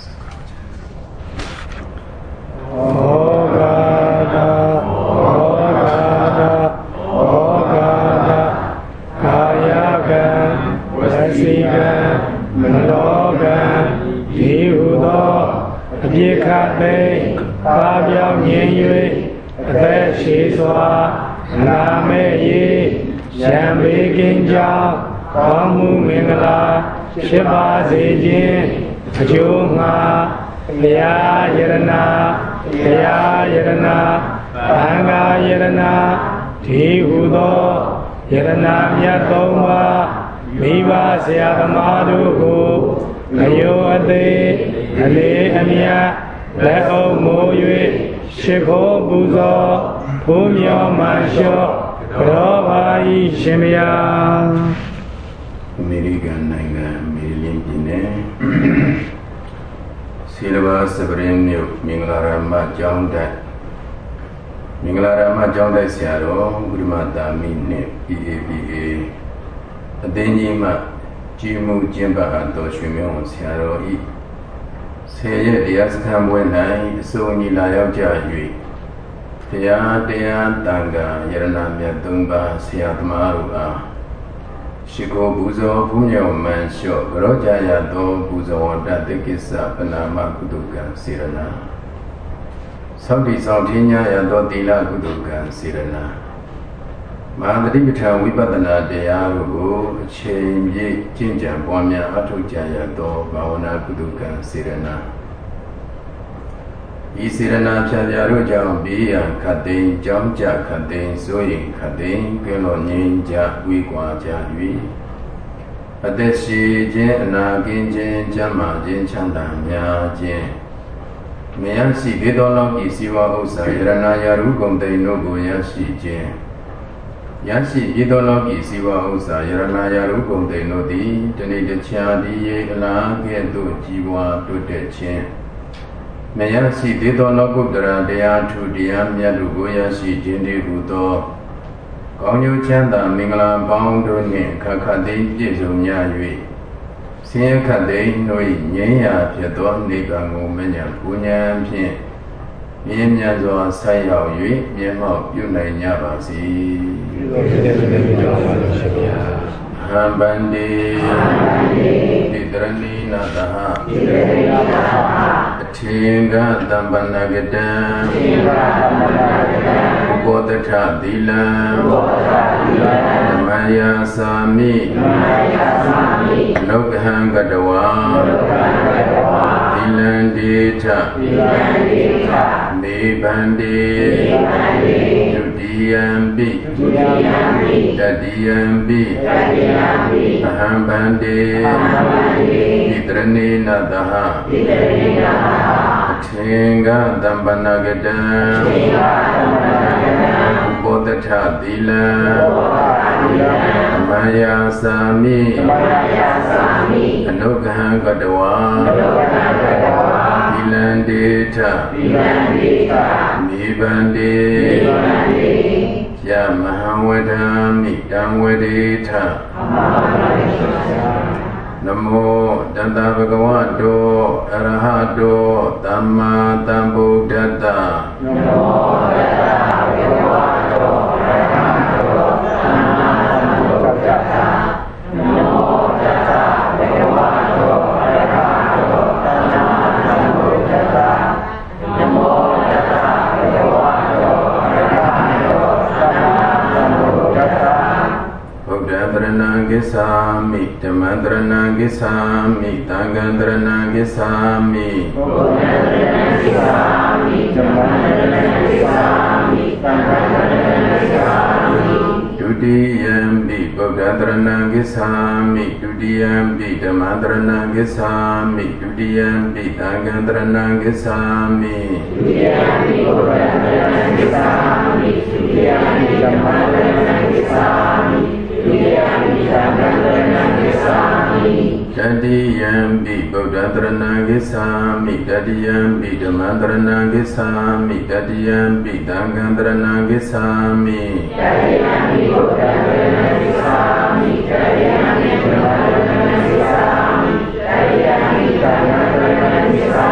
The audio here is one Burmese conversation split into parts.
Tadiyampi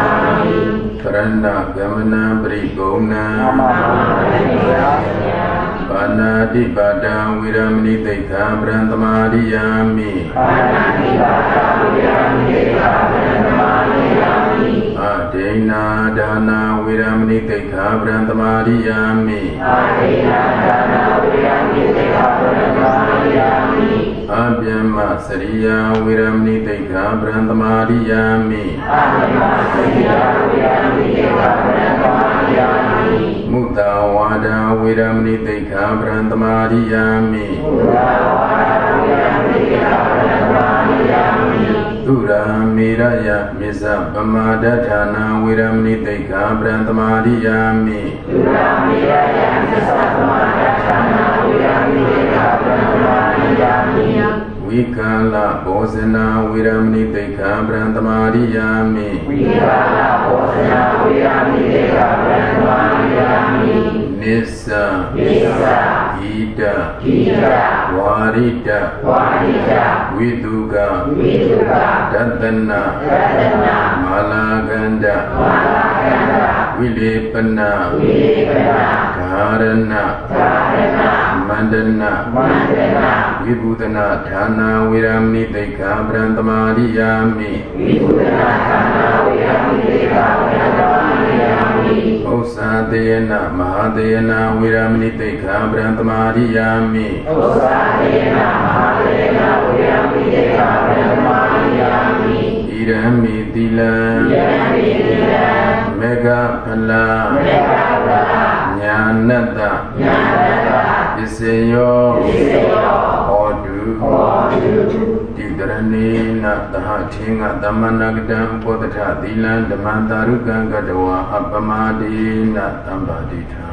Karana Gamana Brigona Panati Pada Viramani Tekha Brantamadiyami Adena Dana Viramani Tekha Brantamadiyami Abhyama Sariya Viramani Tekha Brantamadiyami Mutta Wada Viramani Tekha Brantamadiyami Tura Miraya Misa Pamadatana Viramani Tekha Brantamadiyami Vikala Bosana Viramani Tekha Brantamadiyami Nissa Ida Warita Viduga Dadana Malaganda Vilepana Karana Mandana Vibhutana Dhana Viramani Tekha Brantamadiyami Osadayana Mahadayana Viramani Tekha Brantamadiyami Irami Dila Mega Pala Nyanata Iseyo Odu Didrani Taha Chinga Damanagdam Podata Dilan Damantarugan Gadawa Abamadi Natambadita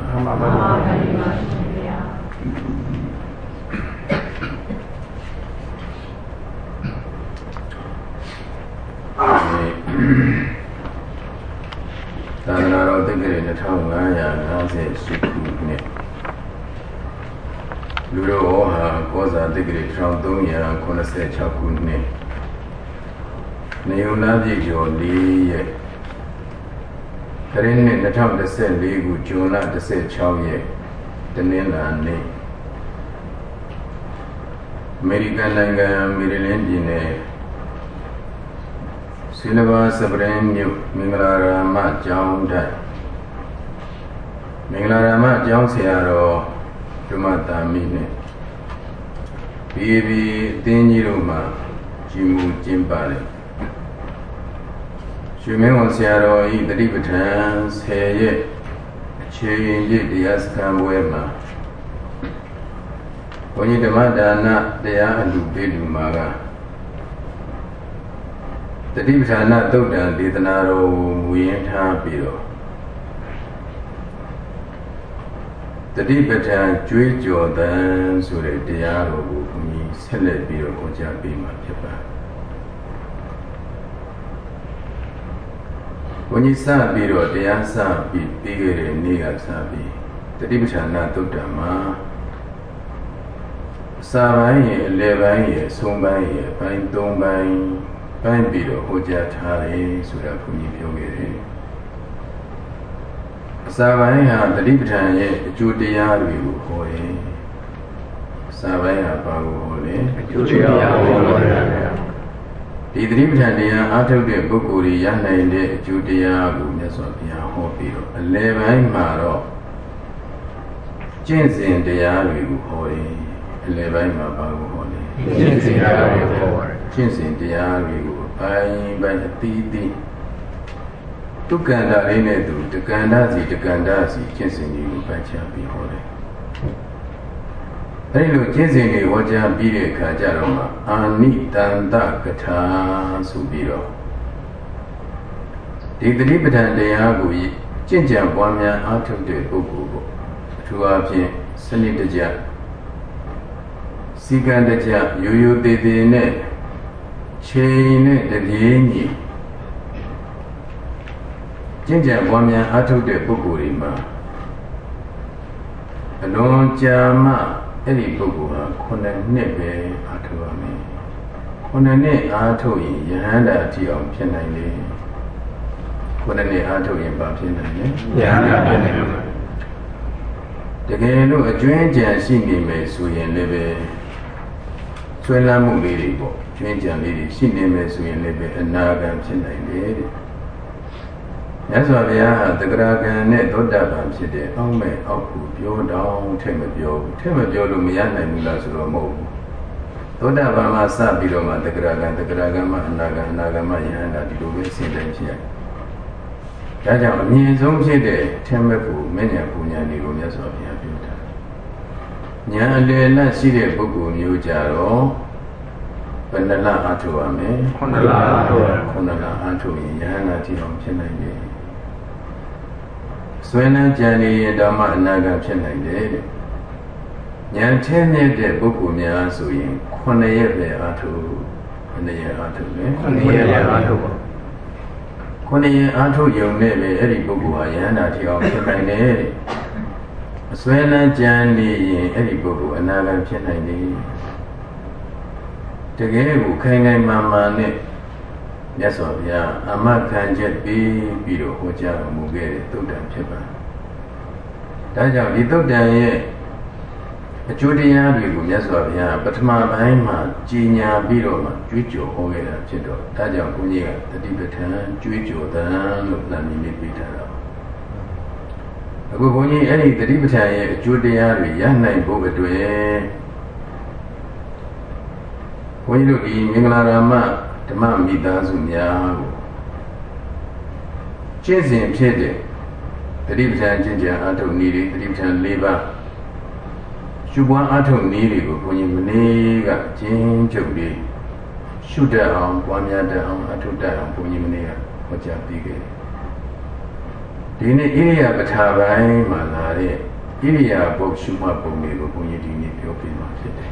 Tanaro Tigre Natanga Nase Suku Luro Oha Koza Tigre Traudunya Konase Chakune Neonaji Joli Karine Natam the Sen Ligu Juna the Se Chauye Danila Ne American Langa Mirilendine Silva Sabrenyu Minglarama Jaunda Minglarama Jaunsiaro Jumata Mine Bibi Tiniruma Jimu Jimbale Shumen Siaro E. the Libertans Heye Chain Dias Kamwema When you demand that they are and do Bidu Maga The Dibitana Dodan Ditanaro Wienta Bido The Dibatan Jui Jordan Sure Diaro Umi Sele Biro Oja Bima Pipa When you saw Biro Diasa be bigger Niga Sabi The Dibitana Dodama Sabai Lebai Sombai Bain Dombai Bain Biro Oja Tari Sura Puni Pyogere Savaya, the Libitan, Judia, you holy. Savaya, Babu holy. Judia, the Libitan, after the Bukuri, Yana, Judia, Gunesopia, Hopio, a Levan Maro. Jins in the Yaru holy, a Levan Babu holy. Jins in the Yaru, by the Titi. Tukanda Renedu, the Gandazi, Chesini, Pachapi Hole. Reno Chesini, Waja Bide Kajaroma, Anitanda Kata Subiro. The Libitan de Agui, Jinja Wamia out of the Buku, Tuapi, Sanitaja, Sigandaja, Yuyu de Ne, Chain the Yeni. Jinja Wamia out of the Bukurima. Alone Jama, Eli Bukua, Kona Nebe, Atuami. Kona Ne Atoi, Yahanda Tion Pianai. ခုနှစ်နှစ်အားထုတ်ရင်ပါဖြစ်နိုင်တယ်။ညာဖြစ်နိုင်တယ်တကယ်လို့အကျွင်းကြံရှိနေမယ်ဆိုရင်လည်းပဲဆွဲလန်းမှုလေးတွေပေါ့ကျွင်းကြံလေးတွေရှိနေမယ်ဆိုရင်လည်းပဲအနာဂံဖြစ်နိုင်တယ်တဲ့မြတ်စွာဘုရားဟာသဂရဂံနဲ့သောတာပန်ဖြစ်တဲ့အောက်မဲ့အောက်ကိုပြောတော့ထက်မပြောဘူးထက်မပြောလို့မရနိုင်ဘူးလားဆိုတော့မဟုတ်ဘူးသောတာပန်မှာစပြီးတော့မှသဂရဂံမှာအနာဂံမှာယဟန္တာဒီလိုပဲအစဉ်တိုင်းဖြစ်ရတယ်ဒါကြောင့်အမြင့်ဆုံးဖြစ်တဲ့ထက်မဲ့ဖို့မဉ္ဇဉ်ပူညာတွေကိုမြတ်စွာဘုရားပြောတာဉာဏ်အလယ်လတ်ရှိတဲ့ပုဂ္ဂိုလ်မျိုးကြတော့ဘယ်နှလအားထုတ်ရမလဲ 9လအားထုတ်ရ 9လအားထုတ်ရင်ယဟန္တာတိအောင်ဖြစ်နိုင်တယ်ဆွေးနွေးကြံနေရင်ဓမ္မအနာဂတ်ဖြစ်နိုင်တယ်တဲ့ဉာဏ်ထဲမြင့်တဲ့ပုဂ္ဂိုလ်များဆိုရင်9ရက်ပဲအားထုတ်9ရက်အားထုတ်တယ် 9ရက်အားထုတ်ပါ 9ရက်အားထုတ်ရုံနဲ့ပဲအဲ့ဒီပုဂ္ဂိုလ်ဟာယဟန္တာတိအောင်ဖြစ်နိုင်တယ်တဲ့အစွဲလန်းကြံနေရင်အဲ့ဒီပုဂ္ဂိုလ်အနာဂတ်ဖြစ်နိုင်တယ်တကယ်ကိုခိုင်ခိုင်မာမာနဲ့မြတ်စွာဘုရားအမခံချက်ပြီးတော့ဟောကြားတော်မူခဲ့တဲ့သုတ္တံဖြစ်ပါတယ်။ဒါကြောင့်ဒီသုတ္တံရဲ့အကျိုးတရားတွေကိုမြတ်စွာဘုရားပထမပိုင်းမှာကြီးညာပြီးတော့မှကြွေးကြော်ဟောခဲ့တာဖြစ်တော့ဒါကြောင့်ဘုန်းကြီးကတတိပဋ္ဌာန်ကြွေးကြော်တန်လို့နာမည်ပေးထားတာ။အခုဘုန်းကြီးအဲ့ဒီတတိပဋ္ဌာန်ရဲ့အကျိုးတရားတွေရနိုင်ဖို့အတွက်ဘုန်းကြီးတို့ဒီမင်္ဂလာရမဓမ္မမိသားစုများကိုကျင့်စဉ်ဖြစ်တဲ့တတိပဋ္ဌာန်ကျင့်ကြံအားထုတ်နည်းတွေတတိပဋ္ဌာန်၄ပါးရှုပွားအားထုတ်နည်းတွေကိုဘုန်းကြီးမနေ့ကကျင့်ကြုတ်လေးရှုတတ်အောင်ပွားများတတ်အောင်အားထုတ်တတ်အောင်ဘုန်းကြီးမနေ့ကဟောကြားပေးခဲ့တယ်ဒီနေ့ဣရိယာပဋ္ဌာပိုင်းမှာလာတဲ့ဣရိယာပုတ်ရှုမှတ်ပုံတွေကိုဘုန်းကြီးဒီနေ့ပြောပြမှာဖြစ်တယ်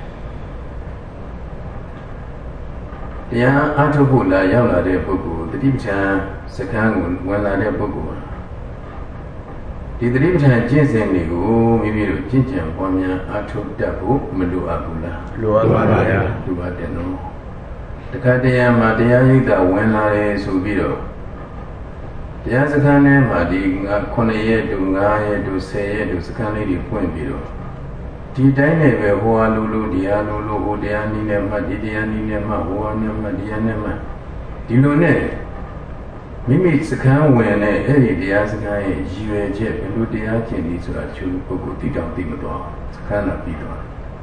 တရားအားထုတ်ဖို့လာရောက်လာတဲ့ပုဂ္ဂိုလ်တတိပဋ္ဌာန်စခန်းကိုဝင်လာတဲ့ပုဂ္ဂိုလ်ဒီတတိပဋ္ဌာန်ကျင့်စဉ်တွေကိုမိမိတို့ကျင့်ကြံပွားများအားထုတ်တတ်ဖို့မလိုအပ်ဘူးလားလိုအပ်ပါဗျာလိုအပ်တယ်နော်တခါတည်းမှာတရားရိပ်သာဝင်လာတယ်ဆိုပြီးတော့တရားစခန်းထဲမှာဒီ9ရက်တူ9ရက်တူ10ရက်တူစခန်းလေးတွေဖွင့်ပြီးတော့ဒီတိုင်းနဲ့ပဲဟောလိုဒီဟာလိုဟိုတရားနည်းနဲ့မှဒီတရားနည်းနဲ့မှဟောနဲ့မှဒီဟာနဲ့မှဒီလိုနဲ့မိမိစခန်းဝင်တဲ့အဲ့ဒီတရားစခန်းရဲ့ရည်ရွယ်ချက်ဘယ်လိုတရားကျင့်ပြီးဆိုတာချူပုဂ္ဂိုလ်သိတောင်သိမသွားစခန်းတော့ပြီးသွား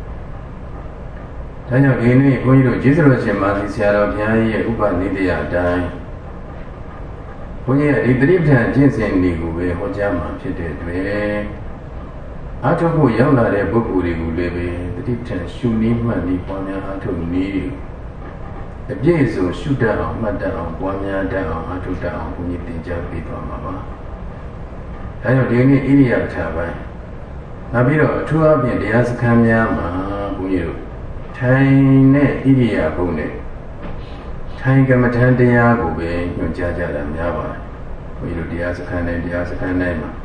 ဒါကြောင့်ဒီနေ့ဘုန်းကြီးတို့ကျေးဇူးတော်ရှင်မာသီဆရာတော်ဘုရားကြီးရဲ့ဥပနိဒေယအတိုင်းဘုန်းကြီးရဲ့ဒီတတိပဋ္ဌာန်ကျင့်စဉ်တွေကိုပဲဟောကြားမှာဖြစ်တဲ့အတွက်အားထုတ်ဖို့ရောက်လာတဲ့ပုဂ္ဂိုလ်တွေကိုလည်းပဲတတိပဋ္ဌာန်ရှုနည်းမှတ်နည်းပွားများအားထုတ်နည်းအပြည့်စုံရှုတတ်အောင်မှတ်တတ်အောင်ပွားများတတ်အောင်အားထုတ်တတ်အောင်ဘုန်းကြီးသင်ကြားပေးသွားမှာပါ။ဒါကြောင့်ဒီနေ့ဣရိယာပဋ္ဌာပိုင်းနောက်ပြီးတော့အထူးအဖြင့်တရားစခန်းများမှာဘုန်းကြီးတို့ထိုင်တဲ့ဣရိယာပုနဲ့ထိုင်ကမ္မထံတရားကိုပဲညွှန်ကြားကြတာများပါတယ်။ဘုန်းကြီးတို့တရားစခန်းတိုင်းမှာ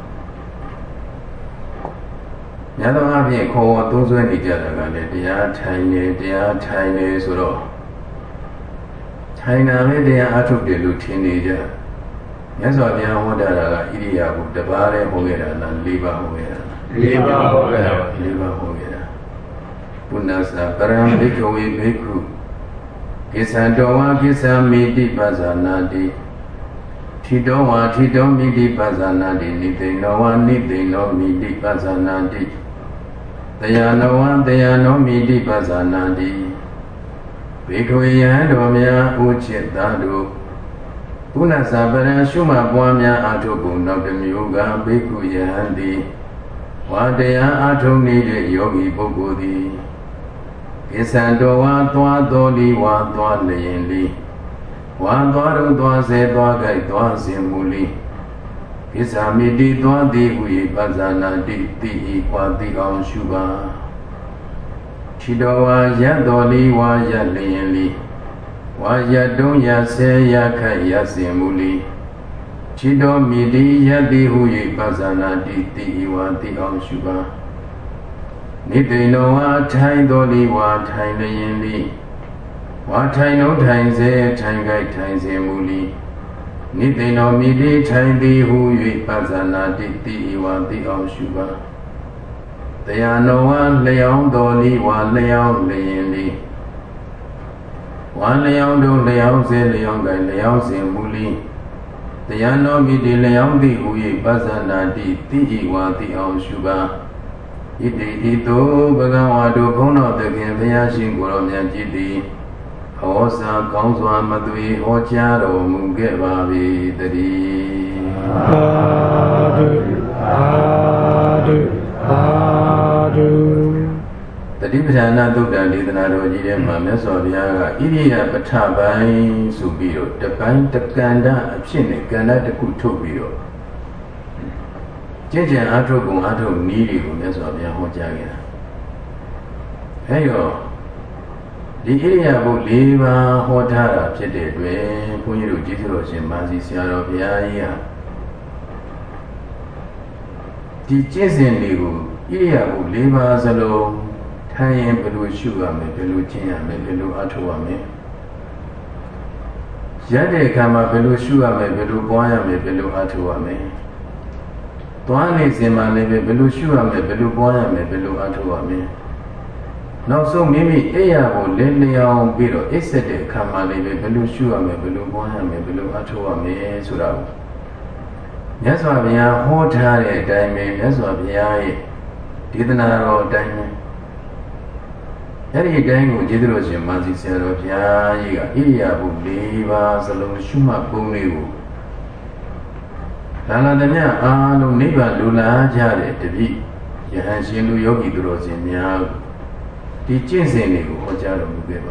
များသောအားဖြင့်ခေါ်ဝေါ်သုံးစွဲနေကြတာကလည်းတရားထိုင်နေဆိုတော့ထိုင်တာပဲတရားအထုတ်တယ်လို့ထင်နေကြမြတ်စွာဘုရားဟောတာကဣရိယာပုတပါးလည်းဟောခဲ့တာလား၄ပါးဟောခဲ့တာ၄ပါးဟောခဲ့တာ၄ပါးဟောခဲ့တာပုဏ္ဏစာပရံဘိက္ခဝေဘိက္ခုကိသံတော်ဝါကိသံမိတိပဇာနာတိထိတော်ဝါထိတော်မိတိပဇာနာတိနိသိဏောဝါနိသိဏောမိတိပဇာနာတိတရားနောဝံတရားနောမိတိပဇာနာတိဘေခွေယံတော်များဥจิตသားတို့ပုဏ္ဏစာပရံရှုမှပွားများအာထုပုံနောက်တစ်မျိုးကဘေခွေယံသည်ဝါတရားအာထုနေတဲ့ယောဂီပုဂ္ဂိုလ်သည်ကိသံတော်ဝါသွားတော်လီဝါသွားလျင်လီဝါသွားတို့သွားစေသွားကြိုက်သွားစဉ်မူလီကိစ္ဆာမိတိသွားသည်ဟူ၏ပဇာနာတိတိဤကွာတိအောင်ရှုပါထိတော်ဝါရတ်တော်လီဝါရလျင်လီဝါရတုံးရဆဲရခတ်ရစဉ်မူလီထိတော်မိတိရတ်သည်ဟူ၏ပဇာနာတိတိဤဝါတိအောင်ရှုပါနိတိနောဝါထိုင်တော်လီဝါထိုင်လျင်လီဝါထိုင်လုံးထိုင်စေထိုင်ကြိုက်ထိုင်စေမူလီနိသိဏောမိတိထိုင်သည်ဟု၍ပဇာနာတိတိဤဝါတိအောင်ရှုပါတရားနောဝလျောင်းတော်လီဝါလျောင်းလျင်လီဝါလျောင်းတို့လျောင်းစေလျောင်းကလျောင်းစဉ်မူလီတရားနောမိတိလျောင်းသည်ဟု၍ပဇာနာတိတိဤဝါတိအောင်ရှုပါဣတိဤသို့ဘဂဝါတို့ဘုန်းတော်သခင်ဘုရားရှင်ကိုယ်တော်မြတ်ကြီးသည်ဟောစာကောင်းစွာမသွေဟောကြားတော်မူခဲ့ပါ၏တည်းသာဓုသာဓုသာဓုတတိပဌာနာသုတ်တံဒေသနာတော်ကြီးထဲမှာမြတ်စွာဘုရားကဣရိယာပထပိုင်းဆိုပြီးတော့တပိုင်းတကန္တအဖြစ်နဲ့ကန္တတစ်ခုထုတ်ပြီးတော့ကျင့်ကြံအားထုတ်ပုံအားထုတ်နည်းတွေကိုမြတ်စွာဘုရားဟောကြားခဲ့တာအဲရောဒီဣရိယာပု၄ပါးဟောထားတာဖြစ်တဲ့အတွက်ဘုန်းကြီးတို့ကျေးဇူးတော်ရှင်မာစီဆရာတော်ဘုရားကြီးဟာဒီကျင့်စဉ်တွေကိုဣရိယာပု၄ပါးစလုံးထိုင်ရင်ဘယ်လိုရှုရမလဲဘယ်လိုကျင့်ရမလဲဘယ်လိုအားထုတ်ရမလဲရတဲ့အခါမှာဘယ်လိုရှုရမလဲဘယ်လိုပွားရမလဲဘယ်လိုအားထုတ်ရမလဲသွားနေစဉ်မှာလည်းဘယ်လိုရှုရမလဲဘယ်လိုပွားရမလဲဘယ်လိုအားထုတ်ရမလဲနောက်ဆုံးမိမိအိယာကိုလင်းလျောင်းပြီးတော့အိပ်ဆက်တဲ့အခါမှာလည်းဘယ်လိုရှုရမလဲဘယ်လိုပွားရမလဲဘယ်လိုအားထုတ်ရမလဲဆိုတာကိုမြတ်စွာဘုရားဟောထားတဲ့အတိုင်းပဲမြတ်စွာဘုရားရဲ့ဒေသနာတော်အတိုင်းပဲအဲ့ဒီအတိုင်းကိုကျေးဇူးတော်ရှင်မာစီဆရာတော်ဘုရားကြီးကဣရိယာပု၄ပါးစလုံးရှုမှတ်ပုံလေးကိုဒါနသမျှအားလုံးနိဗ္ဗာန်လူလာကြတဲ့တပည့်ယဟန်ရှင်လူယောဂီသူတော်စင်များဒီကျင့်စဉ်တွေကိုဟောကြားတော်မူခဲ့ပါ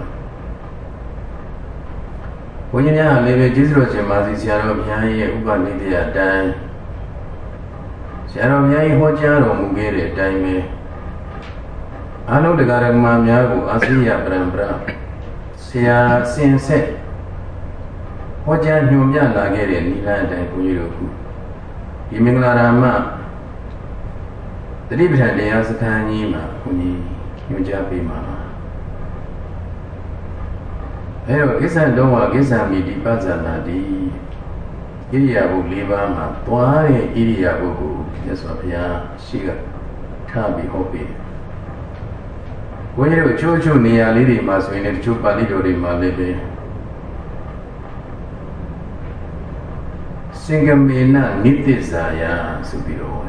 ဘုန်းကြီးများလည်းပဲကျေးဇူးတော်ရှင်မာစီဆရာတော်ဘုရားရဲ့ဥပနိဒေယအတိုင်းဆရာတော်ဘုရားကြီးဟောကြားတော်မူခဲ့တဲ့အတိုင်းပဲအားလုံးတရားဓမ္မများကိုအာသိယပရံပရာဆရာစင်ဆက်ဟောကြားညွှန်ပြလာခဲ့တဲ့နိလန်းအတိုင်းဘုန်းကြီးတို့ကဒီမင်္ဂလာရာမတတိပဌာန်တရားစခန်းကြီးမှာဘုန်းကြီးညွှန်ကြားပေးမှာအဲတော့ကိစ္စတော်ဝကိစ္စမိတိပဇာနာတိဣရိယာပု၄ပါးမှာသွားတဲ့ဣရိယာပုကိုမြတ်စွာဘုရားရှိကထားပြီးဟောပေးဘုန်းကြီးတို့ချိုးနေရာလေးတွေမှာဆိုရင်တချို့ပါဠိတော်တွေမှာလည်းပဲစင်္ဂမေနနိတ္တဇာယဆိုပြီးတော့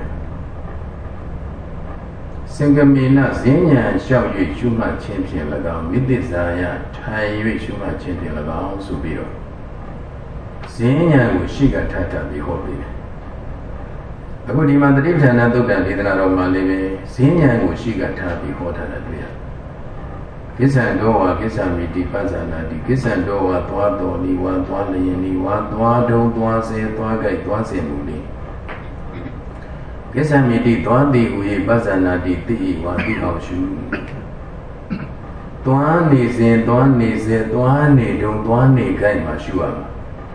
စင်္ဂမေနဈဉ္ညာလျှောက်၍ရှုမှတ်ခြင်းဖြင့်၎င်းနိတ္တဇာယထိုင်၍ရှုမှတ်ခြင်းဖြင့်၎င်းဆိုပြီးတော့ဈဉ္ညာကိုရှိကထားတာပြီးဟောပေးတယ်အခုဒီမှာတတိပဌာန်သုတ်တံဒေသနာတော်မှာလည်းပဲဈဉ္ညာကိုရှိကထားပြီးဟောထားတာတွေ့ရတယ်ကိစ္ဆံတော်ဝါကိစ္ဆာမိတိပဇာနာတိကိစ္ဆံတော်ဝါသွားတော်လီဝါသွားလျင်လီဝါသွားတုံးသွားစေသွားကြိုက်သွားစေမူလီကိစ္ဆာမိတိသွားသည်ဟူ၍ပဇာနာတိတိဤဝါတိအောင်ရှုသွားနေစဉ်သွားနေစေသွားနေတုံးသွားနေကြိုက်မှာရှုရမှာ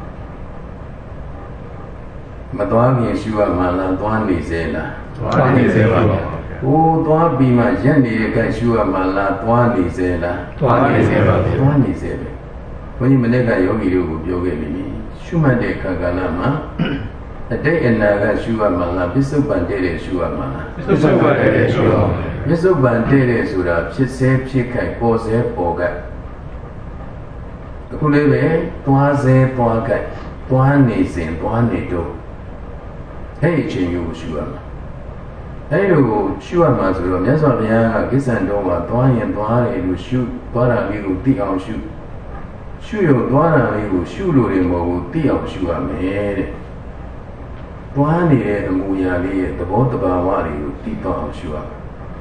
မသွားခင်ရှုရမှာလားသွားနေစေလားသွားနေစေပါဗျာဟိုသွားပြီးမှရက်နေတဲ့ကရှုရမှာလားသွားနေစေလားသွားနေစေပါဗျာသွားနေစေပဲဘုန်းကြီးမနေ့ကယောဂီတို့ကိုပြောခဲ့ပြီရှုမှတ်တဲ့ခါကလာမှာအတိတ်အနာကရှုရမှာလားပစ္စုပန်တည်းတဲ့ရှုရမှာလားပစ္စုပန်တည်းတဲ့ရှုရမှာပစ္စုပန်တည်းတဲ့ဆိုတာဖြစ်စေဖြစ်ခိုက်ပေါ်စေပေါ်ကအခုလေးပဲသွားစေသွားခိုက်သွားနေစဉ်သွားနေတော့အဲ့ဒီအချိန်ကိုရှုရမှာအဲ့လိုရှုရမှာဆိုတော့မြတ်စွာဘုရားကကိစ္ဆံတော်ကသွားရင်သွားတယ်လို့ရှုသွားတာလေးကိုသိအောင်ရှုရုံသွားတာလေးကိုရှုလို့ရမဟုတ်ဘူးသိအောင်ရှုရမယ်တဲ့သွားနေတဲ့အမူအရာလေးရဲ့သဘောတဘာဝတွေကိုသိတော့အောင်ရှုရမယ်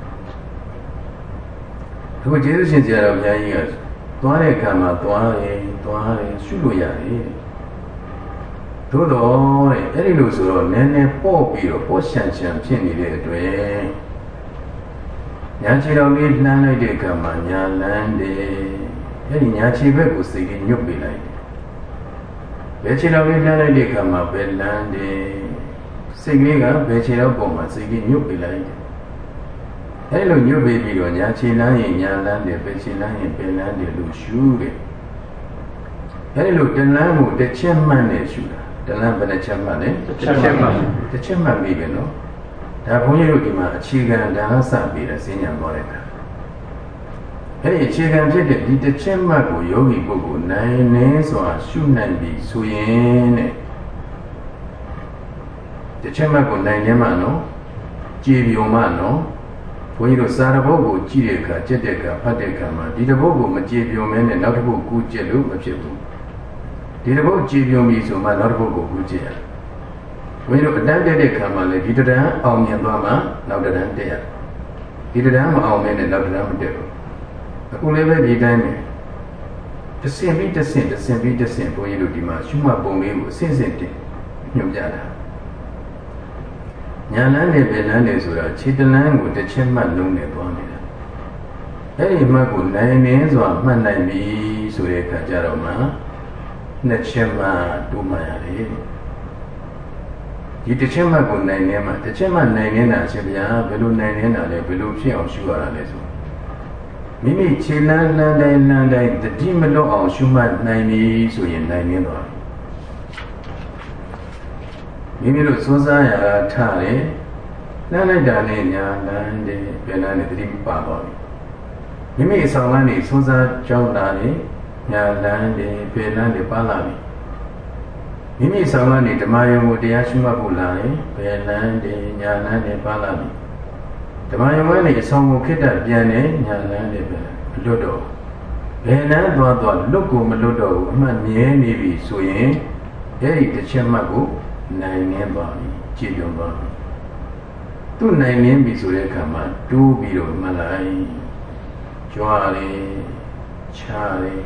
အခုကျေးဇူးရှင်ဆရာတော်ဘုရားကြီးကသွားတဲ့အခါမှာသွားရင်ရှုလို့ရတယ်သို့တော့တဲ့အဲ့ဒီလိုဆိုတော့နည်းနည်းပေါ့ပြီးတော့ပေါ့ရှန်ဖြစ်နေတဲ့အတွက်ညာခြေတော်လေးလှမ်းလိုက်တဲ့အခါမှာညာလန်းတယ်အဲ့ဒီညာခြေဘက်ကိုစိတ်လေးညွတ်ပေးလိုက်တယ်ဘယ်ခြေတော်လေးလှမ်းလိုက်တဲ့အခါမှာဘယ်လန်းတယ်စိတ်ကလေးကဘယ်ခြေတော်ပေါ်မှာစိတ်လေးညွတ်ပေးလိုက်တယ်အဲ့လိုညွတ်ပေးပြီးတော့ညာခြေလန်းရင်ညာလန်းတယ်ဘယ်ခြေလန်းရင်ဘယ်လန်းတယ်လို့ရှုတယ်အဲ့ဒီလိုတလန်းကိုတစ်ချက်မှန်နဲ့ရှုတာတလန်းဘယ်နှချက်မှလဲတစ်ချက်မှတစ်ချက်မှပြီပဲနော်ဒါဘုန်းကြီးတို့ဒီမှာအခြေခံဒါစပြီးတဲ့စဉ်းညာသွားတဲ့အခါအဲ့ဒီအခြေခံဖြစ်တဲ့ဒီတစ်ချက်မှကိုယောဂီပုဂ္ဂိုလ်နိုင်နေစွာရှုနိုင်ပြီဆိုရင်တဲ့တစ်ချက်မှကိုနိုင်နေမှနော်ကြည်ပြုံမှနော်ဘုန်းကြီးတို့စာရဘုတ်ကိုကြည့်တဲ့အခါကြက်တဲ့အခါဖတ်တဲ့အခါမှာဒီတစ်ဘုတ်ကိုမကြည်ပြုံမဲနဲ့နောက်တစ်ဘုတ်ကူးကြက်လို့မဖြစ်ဘူးဒီတစ်ဘုတ်ကြည်ပြုံပြီဆိုမှနောက်တစ်ဘုတ်ကိုကူးကြက်ရဘုန်းကြီးတို့အတန်းတက်တဲ့အခါမှာလည်းဒီတန်းအောင်မြင်သွားမှနောက်တန်းတက်ရဒီတန်းမအောင်မဲနဲ့နောက်တန်းမတက်ဘူးအခုလည်းပဲဒီတိုင်းပဲတစ်ဆင့်ပြီးတစ်ဆင့်တစ်ဆင့်ပြီးတစ်ဆင့်ဘုန်းကြီးတို့ဒီမှာရှုမှတ်ပုံလေးကိုအစဉ်စဉ်တင်ညွှန်ပြတာညာလန်းနဲ့ဘယ်လန်းနဲ့ဆိုတာခြေတလန်းကိုတစ်ချက်မှတ်လုံးနဲ့သွားနေတာအဲ့ဒီမှတ်ကိုနိုင်နေစွာမှတ်နိုင်ပြီဆိုတဲ့အခါကျတော့မှနှစ်ချက်မှတိုးမှရတယ်ဒီတစ်ချက်မှကိုနိုင်နေမှာတစ်ချက်မှနိုင်နေတာရှင်ဗျာဘယ်လိုနိုင်နေတာလဲဘယ်လိုဖြစ်အောင်ရှုရတာလဲဆိုမိမိခြေလန်းလန်းတိုင်းတတိမလွတ်အောင်ရှုမှတ်နိုင်ပြီဆိုရင်နိုင်နေသွားမိမိတို့စိုးစားရတာထားတယ်လမ်းလိုက်တာနဲ့ညာလန်းတယ်ပြန်လန်းတယ်တတိပါသွားပြီမိမိအဆောင်လန်းနေစိုးစားကြောင်းတာနဲ့ညာလန်းတယ်ပြန်လန်းတယ်ပါလာပြီမိမိဆောင်ကနေဓမ္မယုံကိုတရားရှိမှတ်ဖို့လာရင်ဘယ်လန်းတယ်ညာလန်းတယ်ပါလာပြီဓမ္မယုံကနေအဆောင်ကိုခိတ္တပြန်တယ်ညာလန်းတယ်ပဲမလွတ်တော့ဘယ်လန်းသွားလွတ်ကိုမလွတ်တော့ဘူးအမှတ်မြဲနေပြီဆိုရင်အဲ့ဒီတစ်ချက်မှတ်ကိုနိုင်နေပါပြီကြည်ပြုံပါပြီသူ့နိုင်နေပြီဆိုတဲ့အခါမှာတိုးပြီးတော့မှတ်လိုက်ကြွားလေချားလေ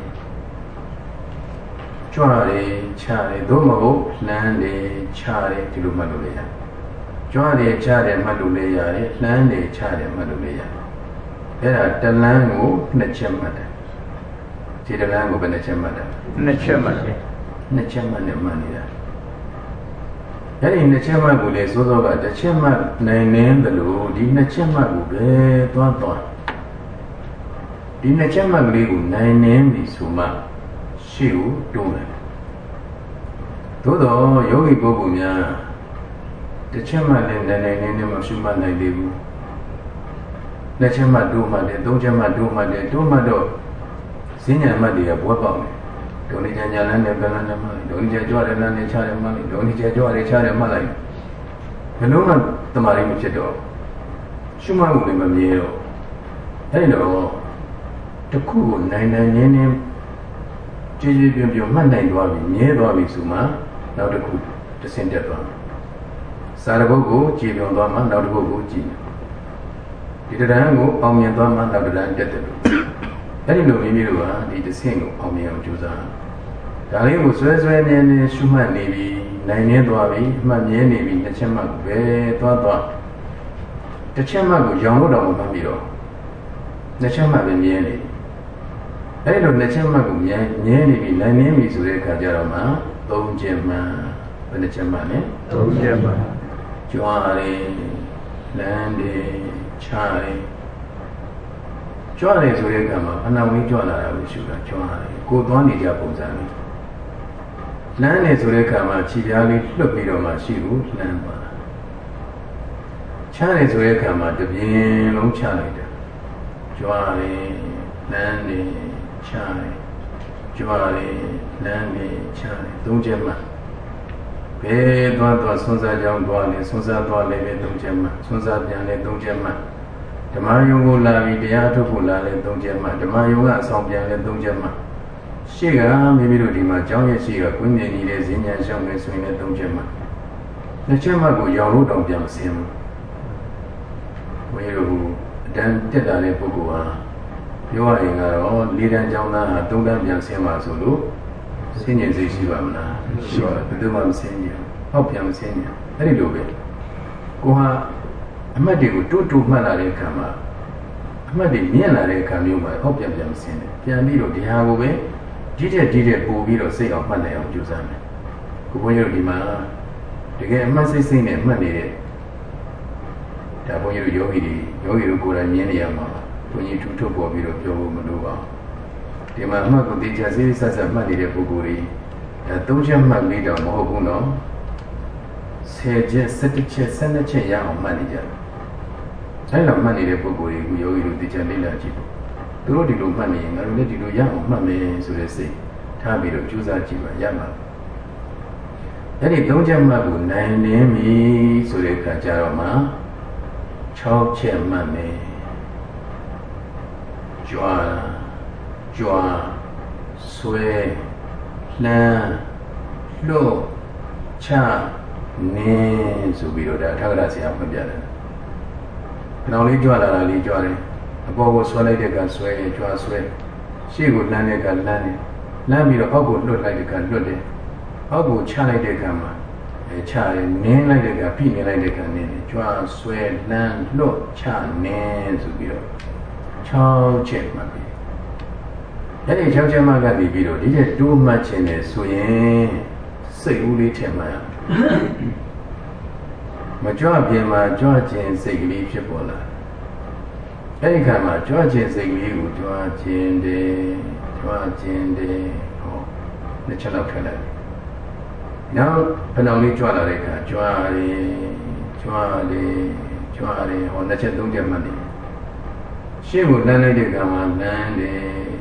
ကြွတယ်ချတယ်သို့မဟုတ်လှမ်းတယ်ချတယ်ဒီလိုမှတ်လို့ရကြွတယ်ချတယ်မှတ်လို့ရတယ်လှမ်းတယ်ချတယ်မှတ်လို့ရတယ်အဲ့ဒါတလန်းကိုနှစ်ချက်မှတ်တယ်ဒီတလန်းကိုဘယ်နှစ်ချက်မှတ်တယ်နှစ်ချက်မှတယ်နှစ်ချက်မှတ်နဲ့မှတ်နေတာအဲ့ဒီနှစ်ချက်မှတ်ကိုလေစိုးစောကတစ်ချက်မှတ်နိုင်နေတယ်လို့ဒီနှစ်ချက်မှတ်ကိုပဲသွားဒီနှစ်ချက်မှတ်ကလေးကိုနိုင်နေပြီဆိုမှရှေ့ကိုတိုးတယ်သို့တော့ယောဂီပုဂ္ဂိုလ်များတစ်ချက်မှလည်းနိုင်နေမှရှုမှတ်နိုင်သေးဘူးနှစ်ချက်မှတိုးမှတယ်သုံးချက်မှတိုးမှတယ်တိုးမှတော့ဈဉ္ညာမှတ်တွေကဘွဲပေါက်တယ်ဒုနိကြညာလန်းနဲ့ဘယ်လန်းနဲ့မှလိုက်ဒုနိကြကြွတယ်လန်းနဲ့ချတယ်မှလိုက်ဒုနိကြကြွတယ်ချတယ်မှလိုက်ဘယ်လုံးမှတမာရီမဖြစ်တော့ရှုမှတ်မှုလည်းမမြဲတော့အဲ့ဒီတော့တစ်ခုကိုနိုင်နေကြည်ပြုံမှတ်နိုင်သွားပြီမြဲသွားပြီဆိုမှနောက်တစ်ခုတစ်ဆင့်တက်သွားမယ်စာရဘုတ်ကိုကြည်ပြုံသွားမှနောက်တစ်ခုကိုကြည်ဒီတန်းကိုအောင်မြင်သွားမှနောက်တန်းတက်တယ်လို့အဲ့ဒီလိုမိမိတို့ကဒီတစ်ဆင့်ကိုအောင်မြင်အောင်ကြိုးစားဒါလေးကိုဆွဲမြဲရှုမှတ်နေပြီနိုင်နေသွားပြီအမှတ်မြဲနေပြီတစ်ချက်မှပဲသွားတစ်ချက်မှကိုရောင်လို့တော့မမှတ်ပြီးတော့နှစ်ချက်မှပဲမြဲနေပြီအဲ့လိုနှစ်ချက်မှကိုမြဲနေပြီနိုင်နေပြီဆိုတဲ့အခါကျတော့မှသုံးချက်မှဘယ်နှချက်မှလဲသုံးချက်မှကြွားတယ်လမ်းတယ်ချတယ်ကြွားတယ်ဆိုတဲ့အခါမှာအနာဝင်းကြွားလာတာကိုရှုတာကြွားတယ်ကိုသွားနေကြပုံစံလေးလမ်းတယ်ဆိုတဲ့အခါမှာခြေပြားလေးလွတ်ပြီးတော့မှရှိဘူးလမ်းပါချတယ်ဆိုတဲ့အခါမှာတပြင်းလုံးချလိုက်တယ်ကြွားတယ်လမ်းတယ်ချတယ်ကြွားတယ်လမ်းတယ်ချတယ်သုံးချက်မှဘယ်သွားဆွမ်းစားကြောင်းသွားလဲဆွမ်းစားသွားလဲပဲသုံးချက်မှဆွမ်းစားပြန်လဲသုံးချက်မှဓမ္မယုံကိုလာပြီးတရားထုတ်ဖို့လာလဲသုံးချက်မှဓမ္မယုံကအဆောင်ပြန်လဲသုံးချက်မှရှေ့ကမိမိတို့ဒီမှာကျောင်းရဲ့ရှေ့ကကွင်းမြင်နေတဲ့ဈဉ္ညာရှောင်းနေဆိုရင်လည်းသုံးချက်မှနှစ်ချက်မှကိုရောင်လို့တောင်ပြန်မစင်းဘူးဘုရားတို့အတန်းတက်လာတဲ့ပုဂ္ဂိုလ်ဟာပြောရရင်ကတော့၄တန်းကျောင်းသားဟာ၃တန်းပြန်ဆင်းပါဆိုလို့ဆင်းရဲစိတ်ရှိပါမလားရှိပါဘူးဘယ်သူမှမဆင်းကြဘူးဟောက်ပြန်မဆင်းကြဘူးအဲ့ဒီလိုပဲကိုဟာအမှတ်တွေကိုတိုးမှတ်လာတဲ့အခါမှာအမှတ်တွေမြင့်လာတဲ့အခါမျိုးမှာဟောက်ပြန်မဆင်းတယ်ပြန်ပြီးတော့ဒီဟာကိုပဲဒီတဲ့ပို့ပြီးတော့စိတ်အောင်မှတ်နိုင်အောင်ကြိုးစားမယ်ကိုဘုန်းကြီးတို့ဒီမှာတကယ်အမှတ်စိတ်နဲ့မှတ်နေတဲ့ဒါဘုန်းကြီးတို့ယောဂီတို့ကိုယ်တိုင်မြင်နေရမှာပါဘုန်းကြီးထူထုတ်ပေါ်ပြီးတော့ပြောဖို့မလိုပါဘူးဒီမှာအမှတ်ကိုသိချာစိတ်ဆက်မှတ်နေတဲ့ပုဂ္ဂိုလ်တွေ 3ချက်မှတ်ပြီးတော့မဟုတ်ဘူးနော်10ချက်17ချက်12ချက်ရအောင်မှတ်နေကြတယ်အဲ့လိုမှတ်နေတဲ့ပုဂ္ဂိုလ်တွေကိုယောဂီတို့သိချင်လေ့လာကြည့်ဖို့သူတို့ဒီလိုမှတ်နေရင်ငါတို့လည်းဒီလိုရအောင်မှတ်မယ်ဆိုတဲ့စိတ်ထားပြီးတော့ကြိုးစားကြည့်ပါရမှာအဲ့ဒီ3ချက်မှတ်ကိုနိုင်နေပြီဆိုတဲ့အခါကျတော့မှ6ချက်မှတ်မယ်ကြွားဆွဲလှမ်းလှုပ်ချနင်းဆိုပြီးတော့ဒါထာဂရဆရာဖွင့်ပြတယ်ခဏလေးကြွလာတာလေးကြွတယ်အပေါ်ကိုဆွဲလိုက်တဲ့ကဆွဲရင်ကြွဆွဲရှေ့ကိုလှမ်းတဲ့ကလှမ်းတယ်လှမ်းပြီးတော့အောက်ကိုလွတ်လိုက်တဲ့ကလွတ်တယ်အောက်ကိုချလိုက်တဲ့ကမှာချရင်နင်းလိုက်တဲ့ကဖိနေလိုက်တဲ့ကနင်းတယ်ကြွဆွဲလှမ်းလွတ်ချနင်းဆိုပြီးတော့6ချက်မှတ်ပြီးအဲ့ဒီ6ချက်မှတ်ကနေပြီးတော့ဒီချက်တိုးမှတ်ခြင်းနဲ့ဆိုရင်စိတ်ဦးလေးထင်မှန်းမကြွပြင်မှာကြွခြင်းစိတ်ကလေးဖြစ်ပေါ်လာအဲ့ဒီခါမှာကြွခြင်းစိတ်ကလေးကိုကြွခြင်းတယ်ဟောနှစ်ချက်လောက်ထည့်လိုက်နောက်ဘယ်လောက်လေးကြွလာတဲ့အခါကြွတယ်ဟောနှစ်ချက်သုံးချက်မှတ်တယ်ရှေ့ကိုလမ်းလိုက်တဲ့အခါမှာလမ်းတယ်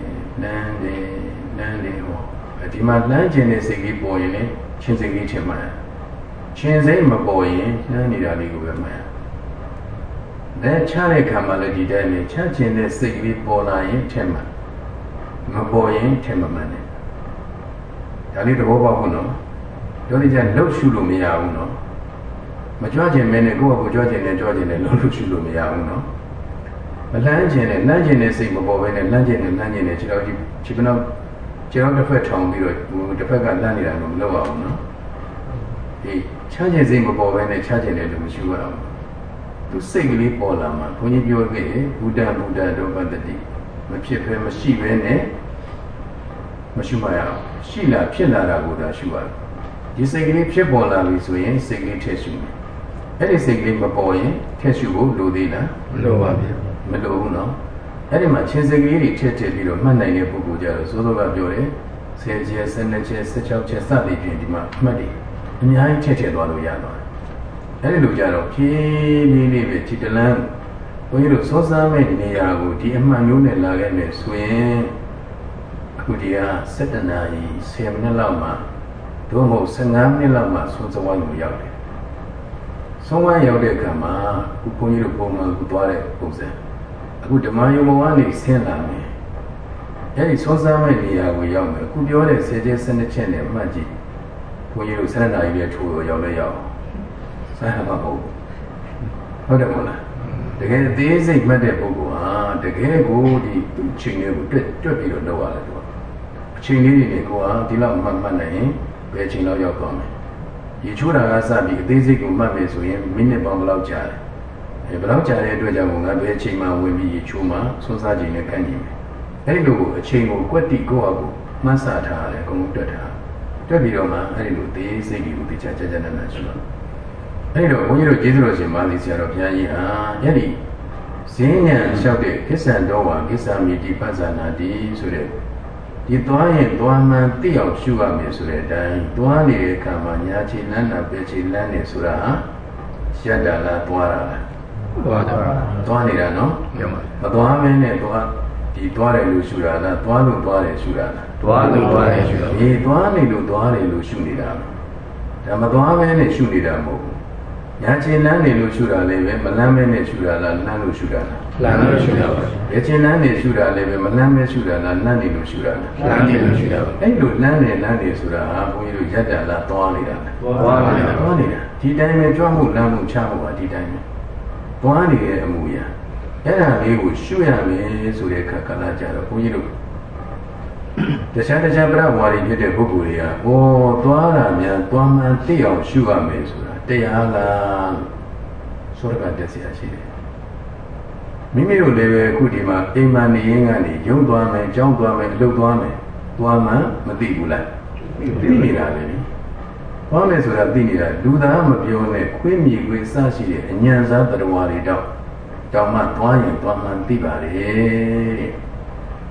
ဟောဒီမှာလမ်းခြင်းတဲ့စိတ်ကလေးပေါ်ရင်လည်းချင်းစိတ်ကလေးထင်မှန်းချင်းစိတ်မပေါ်ရင်နှမ်းနေတာလေးကိုပဲမှန်းဒါချတဲ့ခါမှလည်းဒီတိုင်းနဲ့ချခြင်းတဲ့စိတ်ကလေးပေါ်လာရင်ထင်မှန်းမပေါ်ရင်ထင်မမှန်းနဲ့ဒါလေးသဘောပေါက်ဖို့နော်တို့ဒီကျလှုပ်ရှုလို့မရဘူးနော်မကြွခြင်းမဲနဲ့ကိုယ့်အကိုကြွခြင်းနဲ့လှုပ်ရှုလို့မရဘူးနော်မလန်းခြင်းနဲ့လမ်းခြင်းနဲ့စိတ်မပေါ်ဘဲနဲ့လမ်းခြင်းနဲ့ခြေတော်တစ်ဖက်ထောင်ပြီးတော့တစ်ဖက်ကလမ်းနေတာလို့မလုပ်အောင်နော်ဒီချခြင်းစိတ်မပေါ်ဘဲနဲ့ချခြင်းနဲ့လို့မရှိရအောင်သူစိတ်ကလေးပေါ်လာမှာဘုန်းကြီးပြောခဲ့ဘုဒ္ဓဒုပတ္တိမဖြစ်ဘဲမရှိဘဲနဲ့မရှိမရအောင်ရှိလာဖြစ်လာတာကိုသာရှုရတယ်ဒီစိတ်ကလေးဖြစ်ပေါ်လာပြီဆိုရင်စိတ်ကလေးထည့်ရှုမယ်အဲ့ဒီစိတ်ကလေးမပေါ်ရင်ထည့်ရှုဖို့လိုသေးလားမလိုပါဘူးမလိုဘူးနော်အဲ့ဒီမှာချင်းစိတ်ကလေးတွေထည့်ပြီးတော့မှတ်နိုင်တဲ့ပုဂ္ဂိုလ်ကြတော့စိုးစိုးကပြောတယ်10ချက်12ချက်16ချက်စသည်ဖြင့်ဒီမှာအမှတ်တွေအများကြီးထည့်သွားလို့ရသွားတယ်အဲ့ဒီလိုကြတော့ဖြည်းဖြည်းလေးပဲဒီတလန်းဘုန်းကြီးတို့စောစားမဲ့နေရာကိုဒီအမှန်မျိုးနဲ့လာခဲ့မယ်ဆိုရင်အခုဒီက7နာရီ10မိနစ်လောက်မှတို့မဟုတ်15မိနစ်လောက်မှဆုံးစဝိုင်းကိုရောက်တယ်ဆုံးဝိုင်းရောက်တဲ့အခါမှာခုဘုန်းကြီးတို့ပုံမှန်ကိုသွားတဲ့ပုံစံအခုဓမ္မယုံဘဝကနေဆင်းလာမယ်အဲ့ဒီဆုံးစားမဲ့နေရာကိုရောက်မယ်အခုပြောတဲ့10ချက်12ချက်နဲ့မှတ်ကြည့်ဘုန်းကြီးတို့7နာရီရဲ့ထိုးကိုရောက်လဲရောက်ဆိုင်မှာမဟုတ်ဟုတ်တယ်မဟုတ်လားတကယ်သေးစိတ်မှတ်တဲ့ပုဂ္ဂိုလ်ဟာတကယ်ကိုဒီသူ့ချိန်လေးကိုတွက်ပြီးတော့လုပ်ရတယ်သူကအချိန်လေးတွေကိုဟာဒီလောက်မှတ်နိုင်ရင်ဘယ်ချိန်လောက်ရောက်သွားမလဲရေချိုးတာကစပြီးအသေးစိတ်ကိုမှတ်မယ်ဆိုရင်မိနစ်ပေါင်းဘယ်လောက်ကြာလဲဘယ်လောက်ကြာတဲ့အတွက်ကြောင့်ငါဘယ်အချိန်မှဝင်ပြီးရေချိုးမှဆုံးစားချိန်နဲ့ကန့်ကြည့်မယ်အဲ့ဒီလိုအချိန်ကိုကွက်တိကိုယ့်အကူမှတ်ဆထားရတယ်အကုန်လုံးတွက်ပြီးတော့မှအဲ့ဒီလိုသေးစိတ်တွေကိုသိချာကြနာရှိတော့အဲ့တော့ဘုန်းကြီးတို့ကျေးဇူးတော်ရှင်မာသီဆရာတော်ဘုရားကြီးဟာအဲ့ဒီဈဉ္ဉံလျှောက်တဲ့ကိစ္စံတော်ဝါကိစ္စမိတိပဇာနာတိဆိုတဲ့ဒီသွားရင်သွားမှန်သိအောင်ရှုရမယ်ဆိုတဲ့အတိုင်းသွားနေတဲ့အခါမှာညာချီလန်းတာပဲချီလန်းနေဆိုတာဟာရတ္တလားသွားတာလားသွားနေတာနော်မသွားမင်းနဲ့သွားဒီသွားတယ်လို့ရှုတာလားသွားလို့သွားတယ်ရှုတာလားသွားလို့သွားတယ်ရှုတာဒီသွားနေလို့သွားတယ်လို့ရှုနေတာဒါမသွားမင်းနဲ့ရှုနေတာမဟုတ်ဘူးညာချင်လန်းနေလို့ရှုတာလည်းပဲမလန်းမဲနဲ့ရှုတာလားလန်းလို့ရှုတာလားလန်းလို့ရှုတာပါဘယ်ချင်လန်းနေရှုတာလည်းပဲမလန်းမဲရှုတာလားလန်းနေလို့ရှုတာလားလန်းနေလို့ရှုတာပါအဲ့လိုလန်းနေဆိုတာဟာဘုန်းကြီးတို့ရတ္တလားသွားနေတာလားသွားနေတာဒီတိုင်းပဲကြွမှုလမ်းမှုချမှုပါဒီတိုင်းပဲသွားနေတဲ့အမူအရာအဲ့ဒါလေးကိုရှုရမယ်ဆိုတဲ့အခါကလာကြတော့ဘုန်းကြီးတို့တခြားပရဝါရီဖြစ်တဲ့ပုဂ္ဂိုလ်တွေကသွားတာများသွားမှန်သိအောင်ရှုရမယ်ဆိုတာတရားလားဆိုတော့တက်စီရရှိတယ်မိမိတို့လည်းပဲအခုဒီမှာအိမ်မှာနေရင်းကနေရုံသွားမယ်ကြောင်းသွားမယ်အလုပ်သွားမယ်သွားမှမသိဘူးလားသိနေတာပဲသွားမယ်ဆိုတာသိနေတာလူသားမပြောနဲ့ခွေးမြေခွေးစရှိတဲ့အញ្ញံစားတရားဝါတွေတော့မှသွားရင်သွားမှသိပါလေ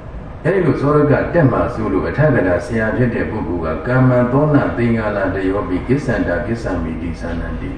အဲဒီလိုသောရကတက်မှဆိုလို့အထက်ကရာဆရာဖြစ်တဲ့ပုဂ္ဂိုလ်ကကာမသောနာသင်္ကာလတယောပိကိစ္ဆန္တာကိစ္ဆမိတိသန္တံတိ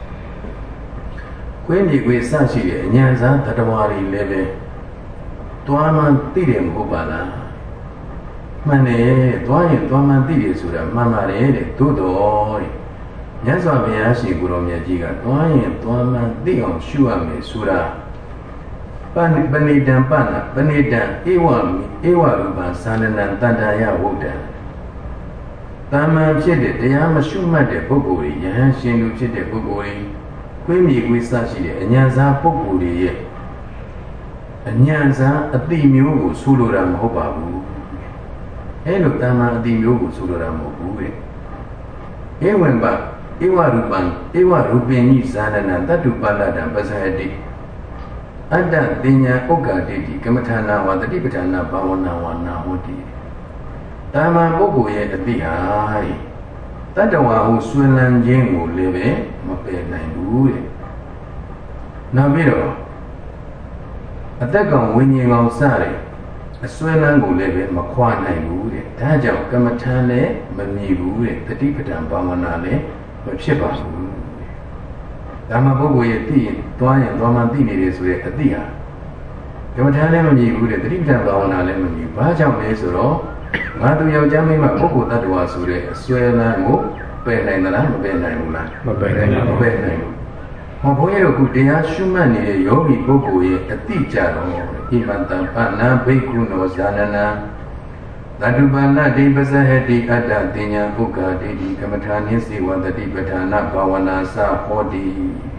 ကွင်းမြေကွေစရှိတဲ့အဉာဏ်စားတတဝါတွေလည်းပဲတွားမှသိတယ်မဟုတ်ပါလားမှန်တယ်တွားရင်တွားမှသိတယ်ဆိုတာမှန်ပါတယ်တဲ့သို့တော်တဲ့မြတ်စွာဘုရားရှင်ကိုယ်တော်မြတ်ကြီးကတွားရင်တွားမှသိအောင်ရှုရမယ်ဆိုတာပဏိတံပနာပဏိတံဧဝရူပသာနနံတန္တယဝုဒ္ဒံတာမန်ဖြစ်တဲ့တရားမရှုမှတ်တဲ့ပုဂ္ဂိုလ်တွေယဟန်ရှင်လူဖြစ်တဲ့ပုဂ္ဂိုလ်တွေကွင်းမြေကွေးစရှိတဲ့အဉာဏ်စားပုဂ္ဂိုလ်တွေရဲ့အဉာဏ်စားအတိမျိုးကိုဆိုလိုတာမဟုတ်ပါဘူးအဲလိုတာမန်အတိမျိုးကိုဆိုလိုတာမဟုတ်ဘူးတဲ့ဧဝံပဧဝရူပံဧဝရူပိညိဇာနနံတတုပလတံပဇဟတိအတ္တတင်ညာဥက္ကာတိတိကမ္မထာနာဝတတိပဋ္ဌာနာဘာဝနာဝနာဟောတိတာမန်ပုဂ္ဂိုလ်ရဲ့အတိဟာတတ္တဝါဟုဆွေလန်းခြင်းကိုလည်းပဲမပယ်နိုင်ဘူးတဲ့နောက်ပြီးတော့အသက်ကောင်ဝိညာဉ်ကောင်စတဲ့အဆွေလန်းကိုလည်းပဲမခွာနိုင်ဘူးတဲ့ဒါကြောင့်ကမ္မထာလည်းမမြည်ဘူးတဲ့တတိပဋ္ဌာန်ဘာဝနာလည်းမဖြစ်ပါဘူးဒါမှပုဂ္ဂိုလ်ရဲ့သိရင်သွားရင်သွားမှသိနေတယ်ဆိုတဲ့အသိဟာကမ္မထာလည်းမမြည်ဘူးတဲ့တတိပဋ္ဌာန်ဘာဝနာလည်းမမြည်ဘာကြောင့်လဲဆိုတော့ငါတို့ယောက်ျားမိန်းမပုဂ္ဂိုလ်တ attva ဆိုတဲ့အဆွဲလန်းကိုပယ်နိုင်သလားမပယ်နိုင်ဘူးလားမပယ်နိုင်ဘူးမပယ်နိုင်ဘူးဟောဘုန်းကြီးတို့ခုတရားရှုမှတ်နေတဲ့ယောဂီပုဂ္ဂိုလ်ရဲ့အတိကြတော့ဣမတံပဏဘိက္ခုနောဇာနနံသတ္တုပနတိပဇဟတိအတ္တတင်ညာဥက္ကာတိတိကမ္မထာနိစေဝတတိပဋ္ဌာနာဘာဝနာသဟောတိ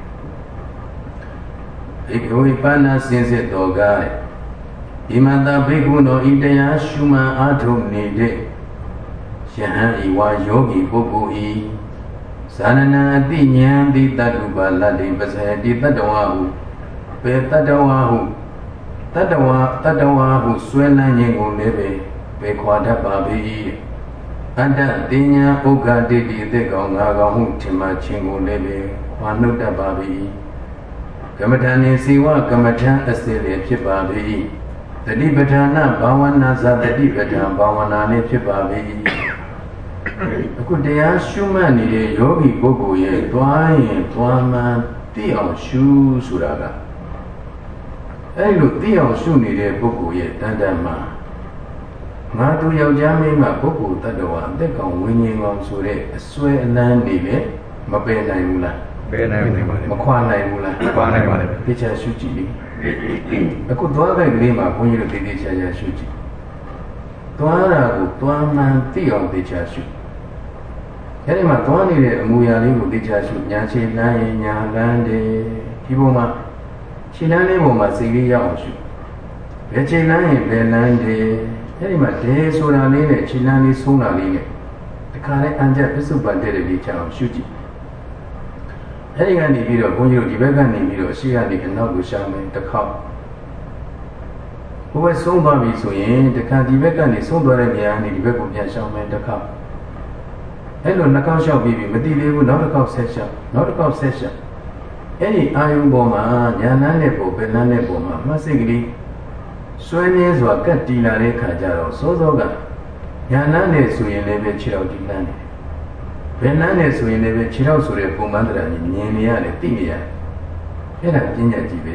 ဧကဝိပဏစင်စစ်တော်ကဣမတဘိက္ခုနောဤတရားရှုမှတ်အားထုတ်နေတဲ့ယဟန်ဤဝါယောဂီပုဂ္ဂိုလ်ဤဇာနနံအတိဉာဏ်တိတတ္တုပလတ္တိပဇဟတိတတ္တဝါဟုပေတတ္တဝါဟုတတ္တဝါဟုဆွဲလန်းခြင်းကိုလည်းပဲခွာတတ်ပါ၏အတ္တတင်ညာဥက္ကတိတိအသက်ကောင်ငါကောင်ဟုထင်မှခြင်းကိုလည်းပဲခွာနှုတ်တတ်ပါ၏ကမ္မထာနေစီဝကမ္မထာအစေလည်းဖြစ်ပါ၏တတိပဋ္ဌာနာဘာဝနာသတတိပဋ္ဌာန်ဘာဝနာလည်းဖြစ်ပါ၏အခုတရားရှုမှတ်နေတဲ့ယောဂီပုဂ္ဂိုလ်ရဲ့တွားရင်တွားမှန်သိအောင်ရှုဆိုတာကအဲ့လိုသိအောင်ရှုနေတဲ့ပုဂ္ဂိုလ်ရဲ့တန်တမ်းမှာငါတို့ယောက်ျားမိန်းမပုဂ္ဂိုလ်တ attva အသက်ကောင်ဝိညာဉ်ကောင်ဆိုတဲ့အစွဲအလန်းနေလေမပယ်နိုင်ဘူးလားပယ်နိုင်ပါဘူးမခွာနိုင်ဘူးလားခွာနိုင်ပါဘူးသိချာရှုကြည့်လေအခုသွားတဲ့ကလေးမှာဘုန်းကြီးတို့သိချာရှုကြည့်သွားတာကိုသွားမှန်သိအောင်သိချာရှုအဲဒီမှာသွားနေတဲ့အမူအရာလေးကိုသိချာရှုညာခြေလမ်းရင်ညာလမ်းတယ်ဒီပုံမှာခြေလမ်းလေးပုံမှာစိတ်လေးရောက်အောင်ရှုဘယ်ခြေလမ်းရင်ဘယ်လမ်းတယ်အဲဒီမှာဒဲဆိုတာလေးနဲ့ခြေလမ်းလေးဆုံးတာလေးနဲ့တခါလဲအံကြပစ္စုပန်တဲ့လေးချအောင်ရှုကြည့်အဲဒီကနေပြီးတော့ဘုန်းကြီးတို့ဒီဘက်ကနေပြီးတော့အရှိကနေအနောက်ကိုရှောင်မယ်တစ်ခေါက်ဘုရားဆုံးသွားပြီဆိုရင်တခါဒီဘက်ကနေဆုံးသွားတဲ့နေရာကနေဒီဘက်ကိုပြန်ရှောင်မယ်တစ်ခေါက်အဲ့လိုနှစ်ခေါက်လျှောက်ပြီးပြီမတိသေးဘူးနောက်တစ်ခေါက်ဆက်ရှောက်နောက်တစ်ခေါက်ဆက်ရှောက်အဲ့ဒီအာယုံပေါ်မှာညာလန်းတဲ့ပုံဘယ်လန်းတဲ့ပုံမှာမှတ်စိတ်ကလေးဆွဲနေစွာကတ်တီလာတဲ့ခါကျတော့စောစောကညာလန်းနေဆိုရင်လည်းပဲခြေတော်တီလန်းနေဘယ်လန်းနေဆိုရင်လည်းပဲခြေတော်ဆိုတဲ့ပုံမှန်တရားကြီးမြင်နေရတယ်သိနေရတယ်အဲ့ဒါပညာကြီးပဲ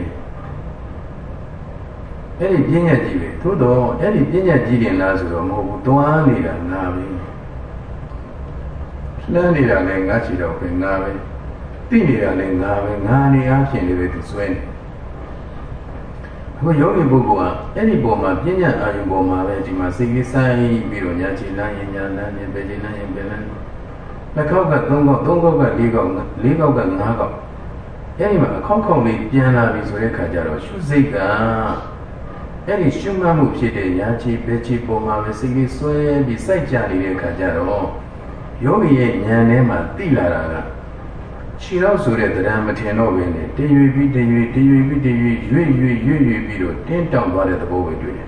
အဲ့ဒီပညာကြီးပဲသို့တော့အဲ့ဒီပညာကြီးတယ်လားဆိုတော့မဟုတ်ဘူးတွားနေတာငါပဲလှမ်းနေတာလည်းငါချီတော့ပဲငါပဲသိနေတာလည်းငါပဲငါနေအားဖြင့်လည်းပဲသူစွဲနေအခုယောဂီပုဂ္ဂိုလ်ကအဲ့ဒီပုံမှာပညာအာရုံပေါ်မှာပဲဒီမှာစိတ်ကလေးဆိုင်ပြီးတော့ညာချီလမ်းရင်ညာလမ်းရင်ဘယ်ချီလမ်းရင်ဘယ်လမ်းနှစ်ခေါက်ကသုံးခေါက်သုံးခေါက်ကလေးခေါက်လေးခေါက်ကငါးခေါက်အဲ့ဒီမှာအခေါက်ခေါက်လေးပြန်လာပြီဆိုတဲ့ခါကျတော့ရှုစိတ်ကအဲ့ဒီရှုမှတ်မှုဖြစ်တဲ့ညာချီဘယ်ချီပုံမှာပဲစိတ်ကလေးဆွဲပြီးစိုက်ကြနေတဲ့ခါကျတော့ယောဂီရဲ့ဉာဏ်ထဲမှာသိလာတာကခြေတော့ဆိုတဲ့တရားမထင်တော့ဘဲနဲ့တည်ရွေပြီးတည်ရွေတည်ရွေပြီးတည်ရွေရွေ့ပြီးတော့တင်းတောင်သွားတဲ့သဘောပဲတွေ့တယ်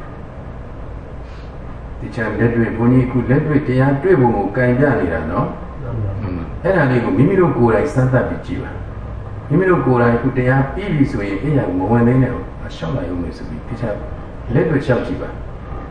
ဒီချမ်းလက်တွေ့ဘုန်းကြီးခုလက်တွေ့တရားတွေ့ဖို့ကိုကြံပြနေတာနော်အဲ့ဒါလေးကိုမိမိတို့ကိုယ်တိုင်စမ်းသပ်ပြီးကြည့်ပါမိမိတို့ကိုယ်တိုင်ခုတရားပြီးပြီဆိုရင်အဲ့ရမဝင်သေးနဲ့ရှောက်လိုက်အောင်လို့ဆိုပြီးဒီချမ်းလက်တွေ့လျှောက်ကြည့်ပါ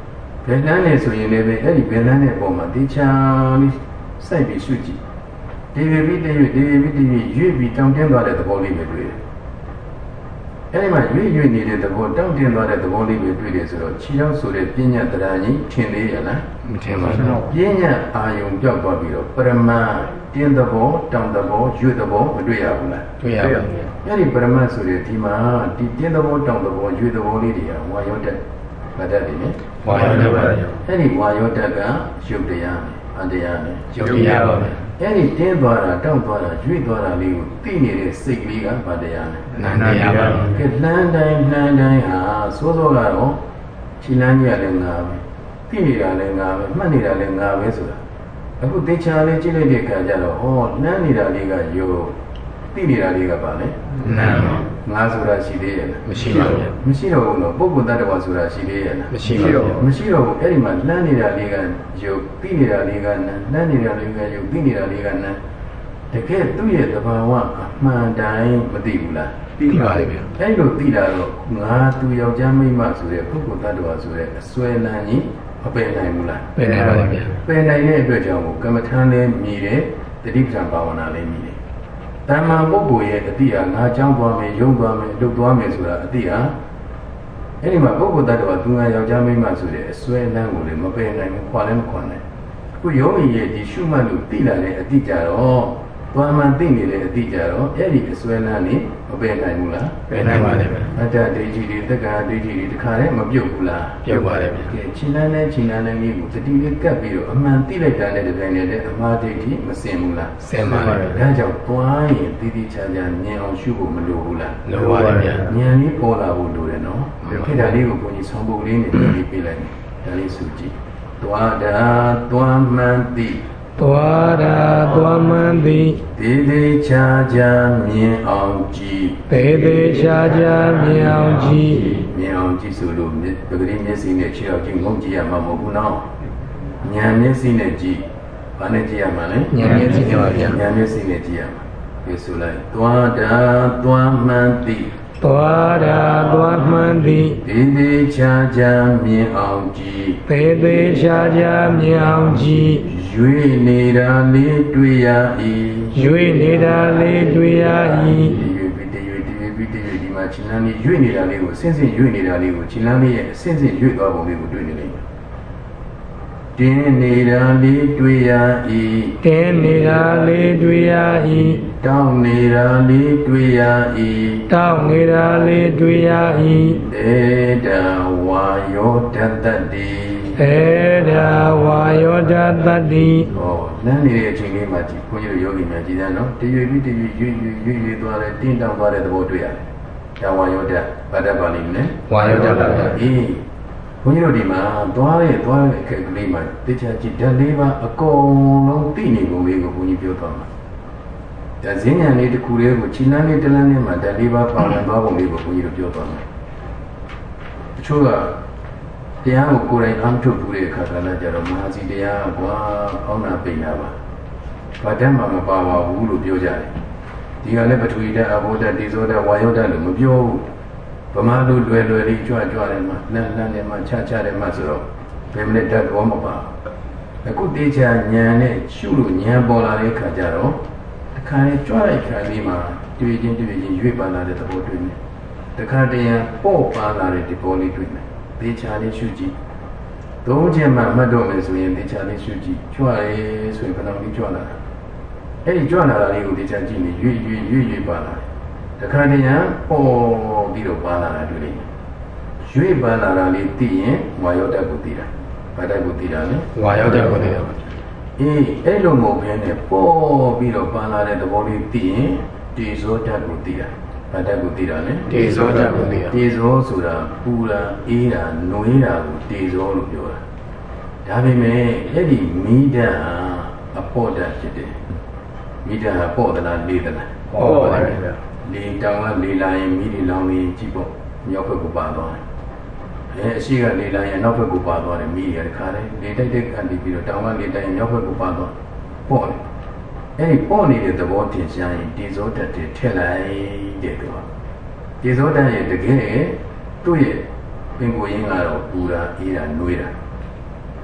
ဘယ်လန်းနဲ့ဆိုရင်လည်းပဲအဲ့ဒီဘယ်လန်းနဲ့ပုံမှာတေချာလေးစိုက်ပြီးရှုကြည့်ဒီပြီးတရွေ့ရွေ့ပြီးတောင်းတင်းသွားတဲ့သဘောလေးပဲတွေ့တယ်အဲ့ဒီမှာရွေ့နေတဲ့သဘောတောင်းတင်းသွားတဲ့သဘောလေးပဲတွေ့တယ်ဆိုတော့ခြေထောက်ဆိုတဲ့ပညာတရားကြီးထင်သေးရလားမထင်ပါဘူးပညာအာယုံပြောက်သွားပြီးတော့ပရမတင်းသဘောတောင်းသဘောရွေ့သဘောမတွေ့ရဘူးလားတွေ့ရပါဘူးအဲ့ဒီပရမဆိုတဲ့ဒီမှာဒီတင်းသဘောတောင်းသဘောရွေ့သဘောလေးတွေကဝါယောတက်ဗတ္တတယ်လေဝါယောတက်ပါအဲ့ဒီဝါယောတက်ကရုပ်တရားအတရားနဲ့ရုပ်တရားပါပဲအဲ့ဒီတင်းသွားတာတောက်သွားတာရွေ့သွားတာလေးကိုသိနေတဲ့စိတ်ကလေးကဗတ္တရားနဲ့နာတရားပါကဲလှမ်းတိုင်းဟာစိုးစိုးကတော့ခြေလမ်းကြီးကလည်းငါပဲသိနေတာလည်းငါပဲမှတ်နေတာလည်းငါပဲဆိုတာအခုသေချာလေးကြည့်လိုက်တဲ့အခါကျတော့ဟောလှမ်းနေတာလေးကယုတ်သိနေတာလေးကပါလေနာငါဆိုတာရှိသေးရဲ့လားမရှိပါဘူးမရှိတော့ဘူးနော်ပုဂ္ဂိုလ်တ attva ဆိုတာရှိသေးရဲ့လားမရှိပါဘူးမရှိတော့ဘူးအဲ့ဒီမှာလှမ်းနေတာလေးကယုတ်သိနေတာလေးကနာလှမ်းနေတာလေးကယုတ်သိနေတာလေးကနာတကယ်သူ့ရဲ့သဘာဝအမှန်တိုင်းမသိဘူးလားသိပါလိမ့်မယ်အဲ့လိုသိတာတော့ငါသူယောက်ျားမိန်းမဆိုတဲ့ပုဂ္ဂိုလ်တ attva ဆိုတဲ့အစွဲလန်းကြီးမပယ်နိုင်ဘူးလားပယ်နိုင်ပါဗျာပယ်နိုင်တဲ့အတွက်ကြောင့်ကမ္မထာလည်းမြည်တယ်တတိပ္ပံဘာဝနာလည်းမြည်တယ်တမ္မာပုဂ္ဂိုလ်ရဲ့အတိဟာငါကြောင်းသွားမယ်ယုံသွားမယ်လှုပ်သွားမယ်ဆိုတာအတိဟာအဲ့ဒီမှာပုဂ္ဂိုလ်တ attva သူငါယောက်ျားမိန်းမဆိုတဲ့အစွဲလန်းကိုလည်းမပယ်နိုင်ဘူးခွာလည်းမခွာနိုင်အခုယောဂီရဲ့ဒီရှုမှတ်လို့သိလာတဲ့အတိကြတော့သွားမှသိနေတဲ့အတိကြတော့အဲ့ဒီအစွဲလန်းနေမပယ်နိုင်ဘူးလားပယ်နိုင်ပါတယ်ဗျအတ္တဒိဋ္ဌိတွေတက္ကရာဒိဋ္ဌိတွေတခါတည်းမပြုတ်ဘူးလားပြုတ်ပါတယ်ဗျကဲခြေလန်းနဲ့လေးကိုတတိလေးကပ်ပြီးတော့အမှန်သိလိုက်တာနဲ့တပြိုင်တည်းအမှားဒိဋ္ဌိမစင်ဘူးလားစင်ပါတယ်ဒါကြောင့်သွားရင်တည်တည်ချာချာမြင်အောင်ရှုဖို့မလိုဘူးလားလိုပါတယ်ဗျဉာဏ်လေးပေါ်လာဖို့လိုတယ်နော်ခေတ္တလေးကိုဘုန်းကြီးဆောင်းပုတ်လေးနဲ့ပြီးပြလိုက်တယ်ဒါလေးစုကြည့်သွားတာသွားမှန်သိသွားတာသွားမှန်သည်သေးသေးချာချာမြင်အောင်ကြည့်သေးသေးချာချာမြင်အောင်ကြည့်မြင်အောင်ကြည့်ဆိုလို့ပဂတိမျက်စိနဲ့ခြေထောက်ကြည့်ငုံကြည့်ရမှာမဟုတ်ဘူးနော်ဉာဏ်မျက်စိနဲ့ကြည့်ဘာနဲ့ကြည့်ရမှာလဲဉာဏ်မျက်စိနဲ့ပါဗျာဉာဏ်မျက်စိနဲ့ကြည့်ရမှာဒီဆိုလိုက်သွားတာသွားမှန်သည်သွားတာသွားမှန်သည်သေးသေးချာချာမြင်အောင်ကြည့်သေးသေးချာချာမြင်အောင်ကြည့်ရွေနေတာလေးတွေ့ရ၏ရွေနေတာလေးတွေ့ရ၏ဒီမှာခြေလမ်းလေးရွေနေတာလေးကိုအစင်းစင်းရွေနေတာလေးကိုခြေလမ်းလေးရဲ့အစင်းစင်းရွေသွားပုံလေးကိုတွေ့နေလိမ့်မယ်တင်းနေတာလေးတွေ့ရ၏တင်းနေတာလေးတွေ့ရ၏တောင်းနေတာလေးတွေ့ရ၏တောင်းနေတာလေးတွေ့ရ၏ဧတဝါယောတတ္တိဧတဝါယောတတ္တိဟောလမ်းနေတဲ့အချိန်လေးမှာဒီဘုန်းကြီးတို့ယောဂီများကြည်တယ်နော်တရွေပြီးတရွေသွားတယ်တင်းတောင်းသွားတဲ့သဘောတွေ့ရတယ်ဒါဝါယောတဗတ္တပါဠိနဲ့ဝါယောတပါအေးဘုန်းကြီးတို့ဒီမှာသွားရဲ့အခက်ကလေးမှာတေချာကြည့်ဓာတ်လေးပါအကုန်လုံးသိနေပုံလေးကိုဘုန်းကြီးပြောသွားမှာဒါဈဉ္ဉံလေးတစ်ခုလေးကိုခြေလမ်းလေးတစ်လမ်းလေးမှာဓာတ်လေးပါပါဝင်သွားပုံလေးကိုဘုန်းကြီးတို့ပြောသွားမှာတချို့ကတရားကိုကိုယ်တိုင်အားထုတ်ပြီးတဲ့အခါကလည်းကြတော့မဟာစီတရားကွာအောင်းနာပိညာပါဘာတမ်းမှမပါပါဘူးလို့ပြောကြတယ်ဒီကလည်းပထဝီဓာတ်အဘောဓာတ်ဒီဇောဓာတ်ဝါယောဓာတ်လို့မပြောဘူးဗမာလူလွယ်လေးကြွတယ်မှာလန်းတယ်မှာချတယ်မှာဆိုတော့ဘယ်မနဲ့ဓာတ်တော့မပါအခုတေချာဉာဏ်နဲ့ရှုလို့ဉာဏ်ပေါ်လာတဲ့အခါကျတော့တခါလေကြွလိုက်ခါလေးမှာတွေ့ချင်းရွေ့ပါလာတဲ့သဘောတွေ့မယ်တခါတည်းပေါ့ပါလာတဲ့ဒီပေါ်လေးတွေ့မယ်တေချာလေးရှုကြည့်သုံးချက်မှမှတ်တော့မယ်ဆိုရင်တေချာလေးရှုကြည့်ကြွရဲဆိုရင်ဘယ်လောက်ကြီးကြွလာတာအဲ့ဒီကြွလာတာလေးကိုတေချာကြည့်နေရွေ့ပါလာတခါတည်းပေါ်ပြီးတော့ပါလာတာတွေ့လိမ့်မယ်ရွေ့ပါလာတာလေးသိရင်ဝါယောဓာတ်ကိုသိတာဘာဓာတ်ကိုသိတာလဲဝါယောဓာတ်ကိုသိတာပါအေးအဲ့လိုမဟုတ်ဘဲနဲ့ပေါ်ပြီးတော့ပါလာတဲ့သဘောလေးသိရင်တေဇောဓာတ်ကိုသိတာဘာဓာတ်ကိုသိတာလဲတေဇောဓာတ်ကိုသိတာတေဇောဆိုတာပူတာအေးတာနှွေးတာကိုတေဇောလို့ပြောတာဒါပေမဲ့အဲ့ဒီမိဓာတ်အပေါ်ဓာတ်ဖြစ်တယ်မိဓာတ်ဟာပေါ်သလားလေးသလားပေါ်ပါတယ်ဗျာလေတောင်ကလေလာရင်မိတွေလောင်ရင်ကြည့်ပေါ့မြောက်ဘက်ကိုပါသွားတယ်အရှိကလေလာရင်နောက်ဘက်ကိုပါသွားတယ်မိတွေတခါလေလေတိုက်တဲ့ကန်ပြီးတော့တောင်ကလေတိုက်ရင်မြောက်ဘက်ကိုပါသွားပေါ့တယ်အဲ့ဒီပေါ့နေတဲ့သဘောတင်ရှားရင်တေဇောဓာတ်တွေထည့်လိုက်တဲ့တော့တေဇောဓာတ်ရဲ့တကယ်သူ့ရဲ့ပင်ကိုရင်းကတော့ပူတာအေးတာနှွေးတာ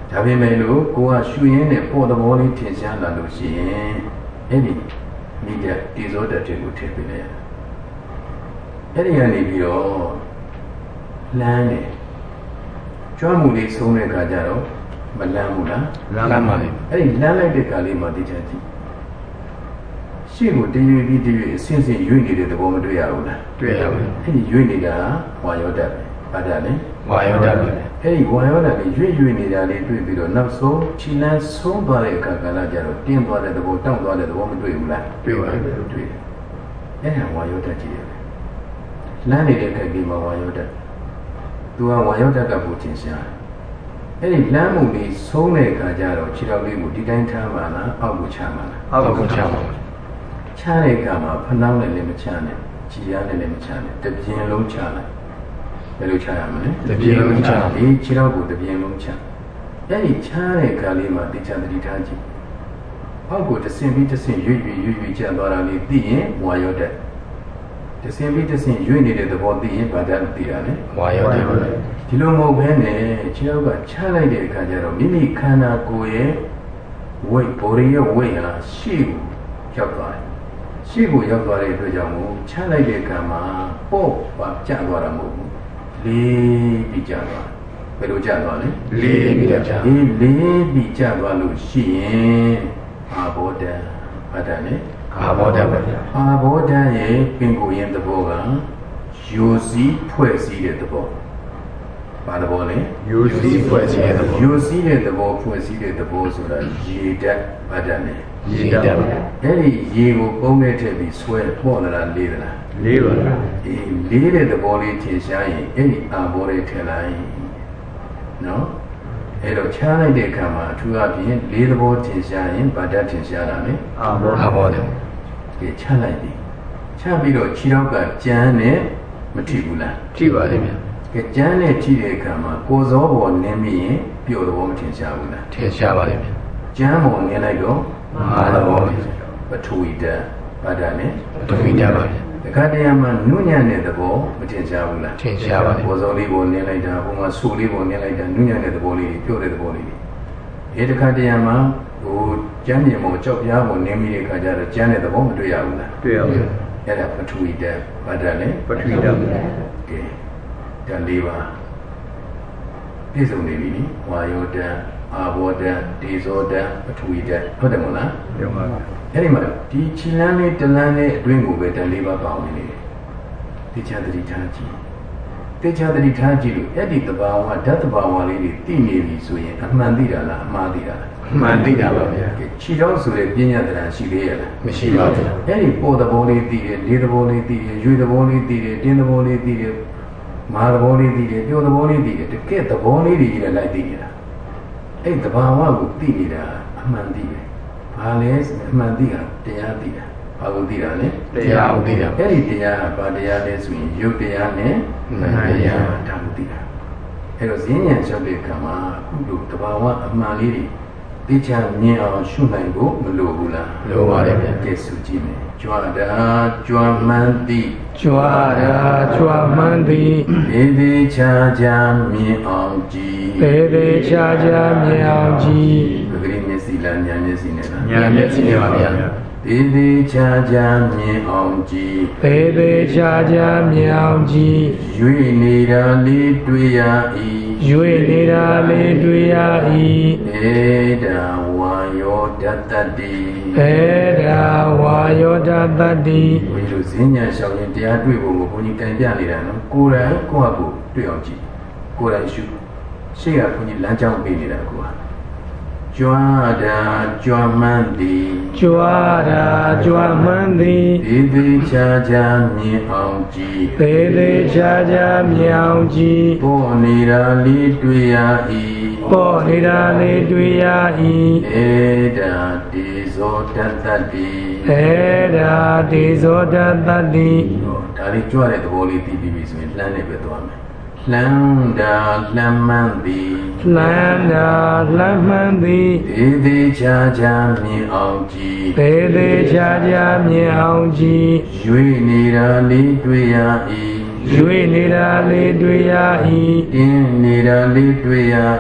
ဒါပေမဲ့လို့ကိုကရှူရင်းနဲ့ပေါ်သဘောလေးထင်ရှားလာလို့ရှိရင်အဲ့ဒီမိတဲ့တေဇောဓာတ်တွေကိုထည့်ပေးလိုက်အဲ့ဒီကနေပြီးတော့လမ်းနေကြွားမှုလေးဆုံးတဲ့အခါကျတော့မလမ်းဘူးလားလမ်းပါလေအဲ့ဒီလမ်းလိုက်တဲ့ခါလေးမှာတရားကြည့်ရှေ့ကိုတရွေ့ပြီးတရွေ့အစဉ်စဉ်ရွေ့နေတဲ့သဘောမတွေ့ရဘူးလားတွေ့ရပါဘူးအဲ့ဒီရွေ့နေတာဝါယောဓာတ်ပဲဘာဓာတ်လဲဝါယောဓာတ်ပဲအဲ့ဒီဝါယောဓာတ်ကိုရွေ့နေတာလေးတွေ့ပြီးတော့နောက်ဆုံးခြေလမ်းဆုံးသွားတဲ့အခါကလည်းကျတော့တင်းသွားတဲ့သဘောတောင့်သွားတဲ့သဘောမတွေ့ဘူးလားတွေ့ပါတယ်တွေ့တယ်အဲ့ဒါဝါယောဓာတ်ကြီးတယ်လမ်းနေတဲ့အခါဒီမှာဝါယောဓာတ်သူကဝါယောဓာတ်ကပူတင်ရှားအဲ့ဒီလမ်းမှုလေးဆုံးတဲ့အခါကျတော့ခြေတော်လေးကိုဒီတိုင်းထားမှလားအောက်ကိုချမှလားအောက်ကိုချပါချတဲ့အခါမှာဖနှောင်းနဲ့လည်းမချနဲ့ခြေရနဲ့လည်းမချနဲ့တပြင်းလုံးချလိုက်ဘယ်လိုချရမလဲတပြင်းလုံးချဒီခြေတော်ကိုတပြင်းလုံးချအဲ့ဒီချတဲ့အခါလေးမှာတိကျသတိထားကြည့်အောက်ကိုတဆင်ပြီးတဆင်ရွေ့ကျသွားတာလေးသိရင်ဝါရောတဲ့တဆင်ပြီးတဆင်ရွေ့နေတဲ့သဘောသိရင်ဘာသာသိရလဲဝါရောတဲ့ဒီလိုမဟုတ်ဘဲနဲ့ခြေတော်ကချလိုက်တဲ့အခါကျတော့မိမိခန္ဓာကိုယ်ရဲ့ဝိတ်ဘောရီရဲ့ဝိတ်ဟာရှေ့ကိုရောက်သွားတယ်ရှေ့ကိုရောက်သွားတဲ့အတွက်ကြောင့်မို့ချလိုက်တဲ့အခါမှာပေါ့ပါကျသွားတာမဟုတ်ဘူးလေးပြီးကျသွားဘယ်လိုကျသွားလဲလေးပြီးကျလေးပြီးကျသွားလို့ရှိရင်အာဘောဓာဘာဓာလဲအာဘောဓာပဲအာဘောဓာရဲ့ပင်ကိုယ်ရင်သဘောကယူစည်းဖွဲ့စည်းတဲ့သဘောဘာသဘောလဲယူစည်းဖွဲ့စည်းတဲ့သဘောယူစည်းတဲ့သဘောဖွဲ့စည်းတဲ့သဘောဆိုတာရေဓာတ်ဘာဓာလဲရေဓာတ်အဲ့ဒီရေကိုပုံနဲ့ထည့်ပြီးဆွဲပေါ့လာလေးသလားလေးပါအေးလေးတဲ့သဘောလေးထင်ရှားရင်အဲ့ဒီအာဘောလေးထည့်လိုက်နော်အဲ့တော့ချားလိုက်တဲ့အခါမှာအထူးအဖြင့်လေးသဘောထင်ရှားရင်ဘာဓာတ်ထင်ရှားတာလဲအာဘောတယ်ဒီချားလိုက်ပြီချားပြီးတော့ခြေထောက်ကကြမ်းနဲ့မထိဘူးလားထိပါတယ်ဗျကကြမ်းနဲ့ထိတဲ့အခါမှာကိုယ်စောပေါ်နင်းပြီးရင်ပျော့သဘောမထင်ရှားဘူးလားထင်ရှားပါတယ်ဗျကြမ်းပေါ်နင်းလိုက်တော့မာသဘောပထဝီဓာတ်ဘာဓာတ်လဲပထဝီဓာတ်ပါဗျတခါတည်းမှာနုညံ့တဲ့သဘောမထင်ရှားဘူးလားထင်ရှားပါတယ်ကိုယ်စောလေးပေါ်နင်းလိုက်တာဟိုမှာဆူလေးပေါ်နင်းလိုက်တာနုညံ့တဲ့သဘောလေးပျော့တဲ့သဘောလေးဒီတခါတည်းမှာဟိုကျမ်းမြေပေါ်ကြောက်ပြားပေါ်နင်းပြီးတဲ့အခါကျတော့ကျမ်းတဲ့သဘောမတွေ့ရဘူးလားတွေ့ရပါဘူးအဲ့ဒါပထဝီဓာတ်ဘာဓာတ်လဲပထဝီဓာတ်ကဲဓာတ်၄ပါးပြည့်စုံနေပြီဝါယောဓာတ်အာဘောဓာတ်ဒေဇောဓာတ်ပထဝီဓာတ်ဟုတ်တယ်မို့လားဟုတ်ပါဘူးအဲ့ဒီမှာဒီခြေလမ်းလေးတလမ်းလေးအတွင်းကိုပဲဓာတ်၄ပါးပေါင်းနေတယ်တေချာသတိထားကြည့်တေချာသတိထားကြည့်လို့အဲ့ဒီတဘာဝဓာတ်တဘာဝလေးတွေသိနေပြီဆိုရင်အမှန်သိတာလားအမှားသိတာလားအမှန်သိတာပါဗျာခြေတော်ဆိုတဲ့ပညာတရားရှိသေးရလားမရှိပါဘူးအဲ့ဒီပေါ်သဘောလေးသိတယ်လေးသဘောလေးသိတယ်ရွေသဘောလေးသိတယ်တင်းသဘောလေးသိတယ်မာသဘောလေးသိတယ်ပြောသဘောလေးသိတယ်တကယ်သဘောလေးတွေကြီးလည်းလိုက်သိနေတာအဲ့တဘာဝကိုသိနေတာအမှန်သိတယ်ဘာလဲအမှန်သိတာတရားသိတာဘာကိုသိတာလဲတရားကိုသိတာအဲ့ဒီတရားကဘာတရားလဲဆိုရင်ယုတ်တရားနဲ့နာမ်တရားဒါကိုသိတာအဲ့တော့ဈဉ္ဉံလျှောက်တဲ့အခါမှာအခုလိုတဘာဝအမှန်လေးတွေသိချမြင်အောင်ရှုနိုင်ဖို့မလိုဘူးလားလိုပါတယ်ဗျာကျေစုကြည့်မယ်ကြွားတာကြွားမှန်းသည်ကြွားတာကြွားမှန်းသည်သေးသေးချာချာမြင်အောင်ကြည်သေးသေးချာချာမြင်အောင်ကြည်ပဂရိမျက်စိလားညာမျက်စိနဲ့လားညာမျက်စိနဲ့ပါဗျာသေးသေးချာချာမြင်အောင်ကြည်သေးသေးချာချာမြင်အောင်ကြည်ရွေနေတာလေးတွေ့ရ၏ရွေနေတာလေးတွေ့ရ၏ဧဒါဝါယောဓတ္တတိဧဒါဝါယောဓတ္တတိဘုရားတို့ဈဉ္ဉံလျှောက်ရင်တရားတွေ့ဖို့ကိုဘုန်းကြီးတိုင်ပြနေတာနော်ကိုယ်တိုင်ကိုယ့်ဟာကိုယ်တွေ့အောင်ကြည့်ကိုယ်တိုင်ရှုရှေ့ကဘုန်းကြီးလမ်းကြောင်းပေးနေတာကိုယ်ကြွားတာကြွားမှန်းသည်ကြွားတာကြွားမှန်းသည်သေးသေးချာချာမြင်အောင်ကြည်သေးသေးချာချာမြင်အောင်ကြည်ပေါ်နေတာလေးတွေ့ရ၏ပေါ်နေတာလေးတွေ့ရ၏ဧဒါတေဇောတတ္တတိဧဒါတေဇောတတ္တတိဒါလေးကြွတဲ့သဘောလေးသိပြီးပြီဆိုရင်လှမ်းနေပဲသွားမယ်လမ်းတာလမ်းမှန်းသည်လမ်းတာလမ်းမှန်းသည်သေးသေးချာချာမြင်အောင်ကြည်သေးသေးချာချာမြင်အောင်ကြည်ရွေနေတာလေးတွေ့ရ၏ရွေနေတာလေးတွေ့ရ၏တင်းနေတာလေးတွေ့ရ၏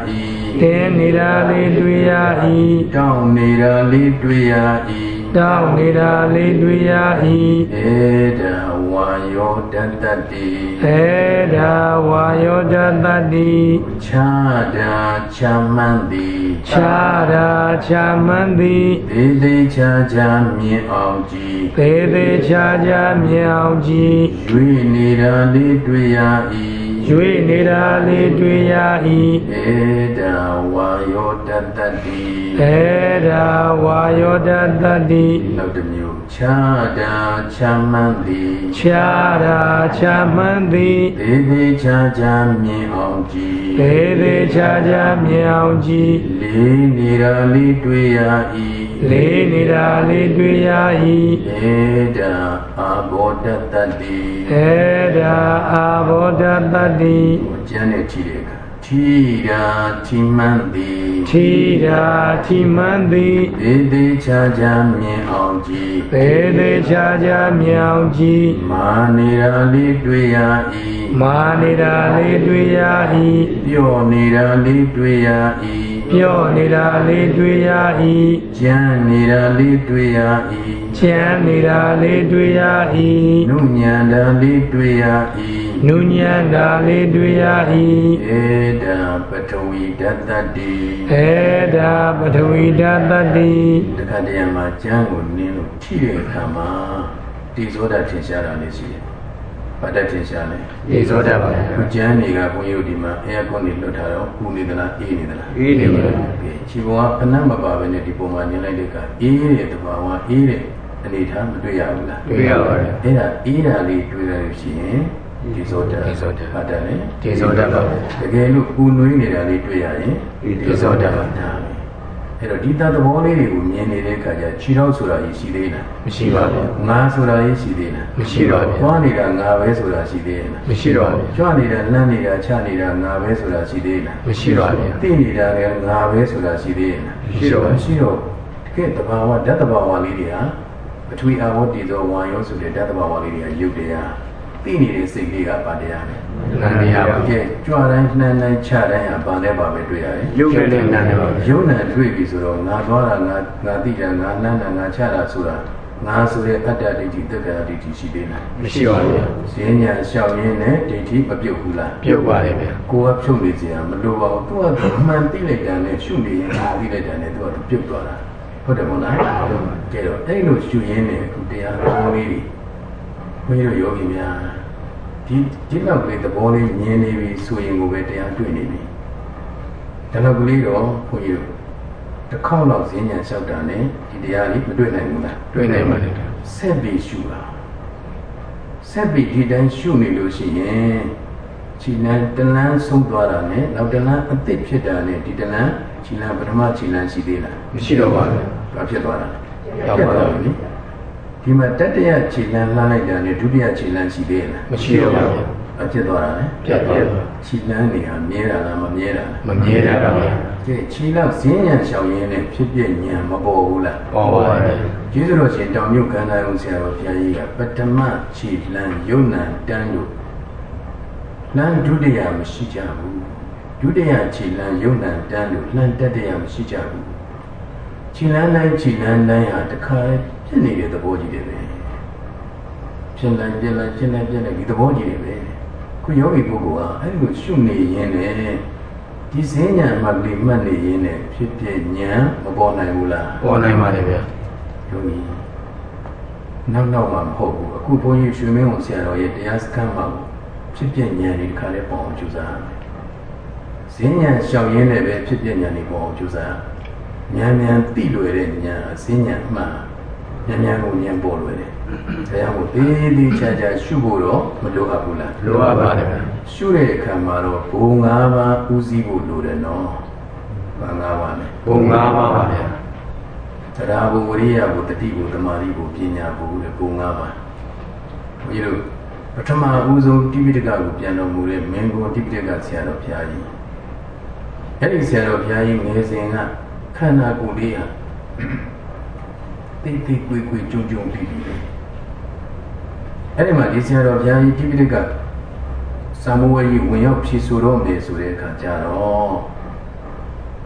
တင်းနေတာလေးတွေ့ရ၏တောင်းနေတာလေးတွေ့ရ၏တောင်းနေတာလေးတွေ့ရ၏ဧဒဝါယောတတ္တတိဧဒါဝါယောတတ္တိခြားတာချမ်းမှန်သည်ခြားတာချမ်းမှန်သည်သေးသေးချာချာမြင်အောင်ကြည်သေးသေးချာချာမြင်အောင်ကြည်ရွေနေတာလေးတွေ့ရ၏ရွေနေတာလေးတွေ့ရ၏ဧဒါဝါယောတတ္တတိဧဒါဝါယောတတ္တိနောက်တစ်မျိုးခြားတာချမ်းမှန်သည်ခြားတာချမ်းမှန်သည်သေးသေးချာချာမြင်အောင်ကြည်သေးသေးချာချာမြင်အောင်ကြည်လေးနေတာလေးတွေ့ရ၏လေးနေတာလေးတွေ့ရ၏ဧဒါအာဘောတတ္တိဧဒါအာဘောတတ္တိကျမ်းနဲ့ကြည့်တဲ့အခါထီရာထီမှန်သည်ထီရာထီမှန်သည်သေးသေးချာချာမြင်အောင်ကြည်သေးသေးချာချာမြင်အောင်ကြည်မာနေတာလေးတွေ့ရ၏မာနေတာလေးတွေ့ရ၏ပျော့နေတာလေးတွေ့ရ၏ပျော့နေတာလေးတွေ့ရ၏ကြမ်းနေတာလေးတွေ့ရ၏ကြမ်းနေတာလေးတွေ့ရ၏နုညံတာလေးတွေ့ရ၏နုညံတာလေးတွေ့ရ၏ဧဒါပထဝီဓာတ္တိဧဒါပထဝီဓာတ္တိတခါတည်းမှာကျမ်းကိုနင်းလို့ထိတဲ့အခါမှာတိဇောဓာထင်ရှားတာလေးရှိတယ်။ဘာတတ်ထင်ရှားလဲ။တိဇောဓာပါဗျာ။ကျမ်းတွေကဘုန်းကြီးတို့ဒီမှာအဲကွန်တွေလွတ်ထားတော့ပူနေသလားအေးနေသလား။အေးနေပါဗျာ။ခြေပေါ်ကဖဏမပါဘဲနဲ့ဒီပုံမှာနင်းလိုက်တဲ့အခါအေးတဲ့တဘာဝအေးတဲ့အနေထားမတွေ့ရဘူးလား။တွေ့ရပါတယ်။အဲ့ဒါအေးတာလေးတွေ့ရလို့ရှိရင်ဒီဇောဓာဟာတယ်လေဒီဇောဓာပါတကယ်လို့ပူနွေးနေတာလေးတွေ့ရရင်ဒီဇောဓာပါအဲ့တော့ဒီသဘောလေးတွေကိုမြင်နေတဲ့အခါကျခြေထောက်ဆိုတာကြီးရှိသေးလားမရှိပါဘူးငါဆိုတာကြီးရှိသေးလားမရှိပါဘူးသွားနေတာငါပဲဆိုတာရှိသေးလားမရှိပါဘူးကြွနေတာလမ်းနေတာချနေတာငါပဲဆိုတာရှိသေးလားမရှိပါဘူးသိနေတာလည်းငါပဲဆိုတာရှိသေးလားမရှိတော့ရှိတော့တကယ်တဘာဝဓာတ်တဘာဝလေးတွေဟာပထဝီအာဘောတိဇောဝါယောဆိုတဲ့ဓာတ်တဘာဝလေးတွေကရုပ်တရားသိနေတဲ့စိတ်လေးကပါတရားပဲနာမ်တရားပါကဲကြွတိုင်းနှမ်းတိုင်းချတိုင်းဟာပါလဲပါပဲတွေ့ရတယ်ရုပ်နဲ့နာမ်နဲ့ပါရုပ်နဲ့တွေ့ပြီဆိုတော့ငါသွားတာငါသိတာငါနှမ်းတာငါချတာဆိုတာငါဆိုတဲ့အတ္တဒိဋ္ဌိတက္ကရာဒိဋ္ဌိရှိသေးလားမရှိပါဘူးဈဉ္ညာလျှောက်ရင်းနဲ့ဒိဋ္ဌိမပြုတ်ဘူးလားပြုတ်ပါတယ်ဗျာကိုယ်ကဖြုတ်နေကြရမလိုပါဘူးသူကအမှန်သိလိုက်တာနဲ့ရှုနေရင်သိလိုက်တာနဲ့သူကပြုတ်သွားတာဟုတ်တယ်မဟုတ်လားကဲတော့အဲ့လိုရှုရင်းနဲ့အခုတရားတော်လေးတွေမင်းတို့ယောဂီများဒီနောက်ကလေးသဘောလေးမြင်နေပြီဆိုရင်ကိုပဲတရားတွေ့နေပြီဒါနောက်ကလေးတော့ဘုန်းကြီးတို့တစ်ခေါက်လောက်ဈဉ္ညာလျှောက်တာနဲ့ဒီတရားလေးမတွေ့နိုင်ဘူးလားတွေ့နိုင်ပါလေဆက်ပြီးရှုပါဆက်ပြီးဒီတိုင်းရှုနေလို့ရှိရင်ခြေလမ်းတလန်းဆုံးသွားတာနဲ့နောက်တလန်းအသစ်ဖြစ်တာနဲ့ဒီတလန်းခြေလမ်းပထမခြေလမ်းရှိသေးလားမရှိတော့ပါဘူးဘာဖြစ်သွားတာရောက်ပါတော့ဒီမှာတတိယခြေလမ်းလှမ်းလိုက်တာနဲ့ဒုတိယခြေလမ်းရှိသေးလားမရှိတော့ပါဘူးအဖြစ်သွားတာလေပြတ်သွားခြေလမ်းတွေဟာမြဲတာလားမမြဲတာမမြဲတာပါဗျာဒီခြေလောက်ဈဉ္ညာလျှောက်ရင်းနဲ့ဖြစ်ပြဉာဏ်မပေါ်ဘူးလားပေါ်ပါတယ်ကျေးဇူးတော်ရှင်တောင်မြုပ်ကန္တာယုံဆရာတော်ဘုရားကြီးကပထမခြေလမ်းယုံနံတန်းတို့လမ်းဒုတိယမရှိကြဘူးဒုတိယခြေလမ်းယုံနံတန်းတို့လမ်းတတိယမရှိကြဘူးခြေလမ်းတိုင်းခြေလမ်းတိုင်းဟာတခါဖြစ်နေတဲ့သဘောကြီးတွေပဲဖြစ်လိုက်ပြက်လိုက်ဖြစ်လိုက်ပြက်လိုက်ဒီသဘောကြီးတွေပဲခုယောဂီပုဂ္ဂိုလ်ဟာအဲ့လိုရှုနေရင်းနဲ့ဒီဈဉ္ညာမှတ်ပြီးမှတ်နေရင်းနဲ့ဖြစ်ပြဉာဏ်မပေါ်နိုင်ဘူးလားပေါ်နိုင်ပါတယ်ဗျာယောဂီနောက်မှမဟုတ်ဘူးအခုဘုန်းကြီးရွှေမင်းဝန်ဆရာတော်ရဲ့တရားစခန်းမှာဖြစ်ပြဉာဏ်တွေတစ်ခါလေးပေါ်အောင်ကြိုးစားရမယ်ဈဉ္ညာရှောင်ရင်းနဲ့ပဲဖြစ်ပြဉာဏ်တွေပေါ်အောင်ကြိုးစားရမြန်သိလွယ်တဲ့ဉာဏ်ဈဉ္ညာမှန်မြန်ကိုဉာဏ်ပေါ်လွယ်တယ်တရားကိုသေးသေးချာချာရှုဖို့တော့မလိုအပ်ဘူးလားလိုအပ်ပါတယ်ရှုတဲ့အခါမှာတော့ဘုံ၅ပါးဥစည်းဖို့လိုတယ်နော်ဘာ၅ပါးလဲဘုံ၅ပါးပါဗျာတရားဘုဝရိယဘုတတိဘုသမာဓိဘုပညာဘုတဲ့ဘုံ၅ပါးဘုရားတို့ပထမဦးဆုံးတိပိဋကကိုပြန်တော်မူတဲ့မင်းကိုတိပိဋကဆရာတော်ဘုရားကြီးအဲ့ဒီဆရာတော်ဘုရားကြီးငယ်စဉ်ကခန္ဓာကိုယ်လေးဟာတိတ်တိတ်ကွေးကွေးကြုံကြုံပြီးပြီးအဲ့ဒီမှာဒီဆရာတော်ဘုရားကြီးတိပိဋကစာမဝေကြီးဝင်ရောက်ဖြေဆိုတော့မယ်ဆိုတဲ့အခါကျတော့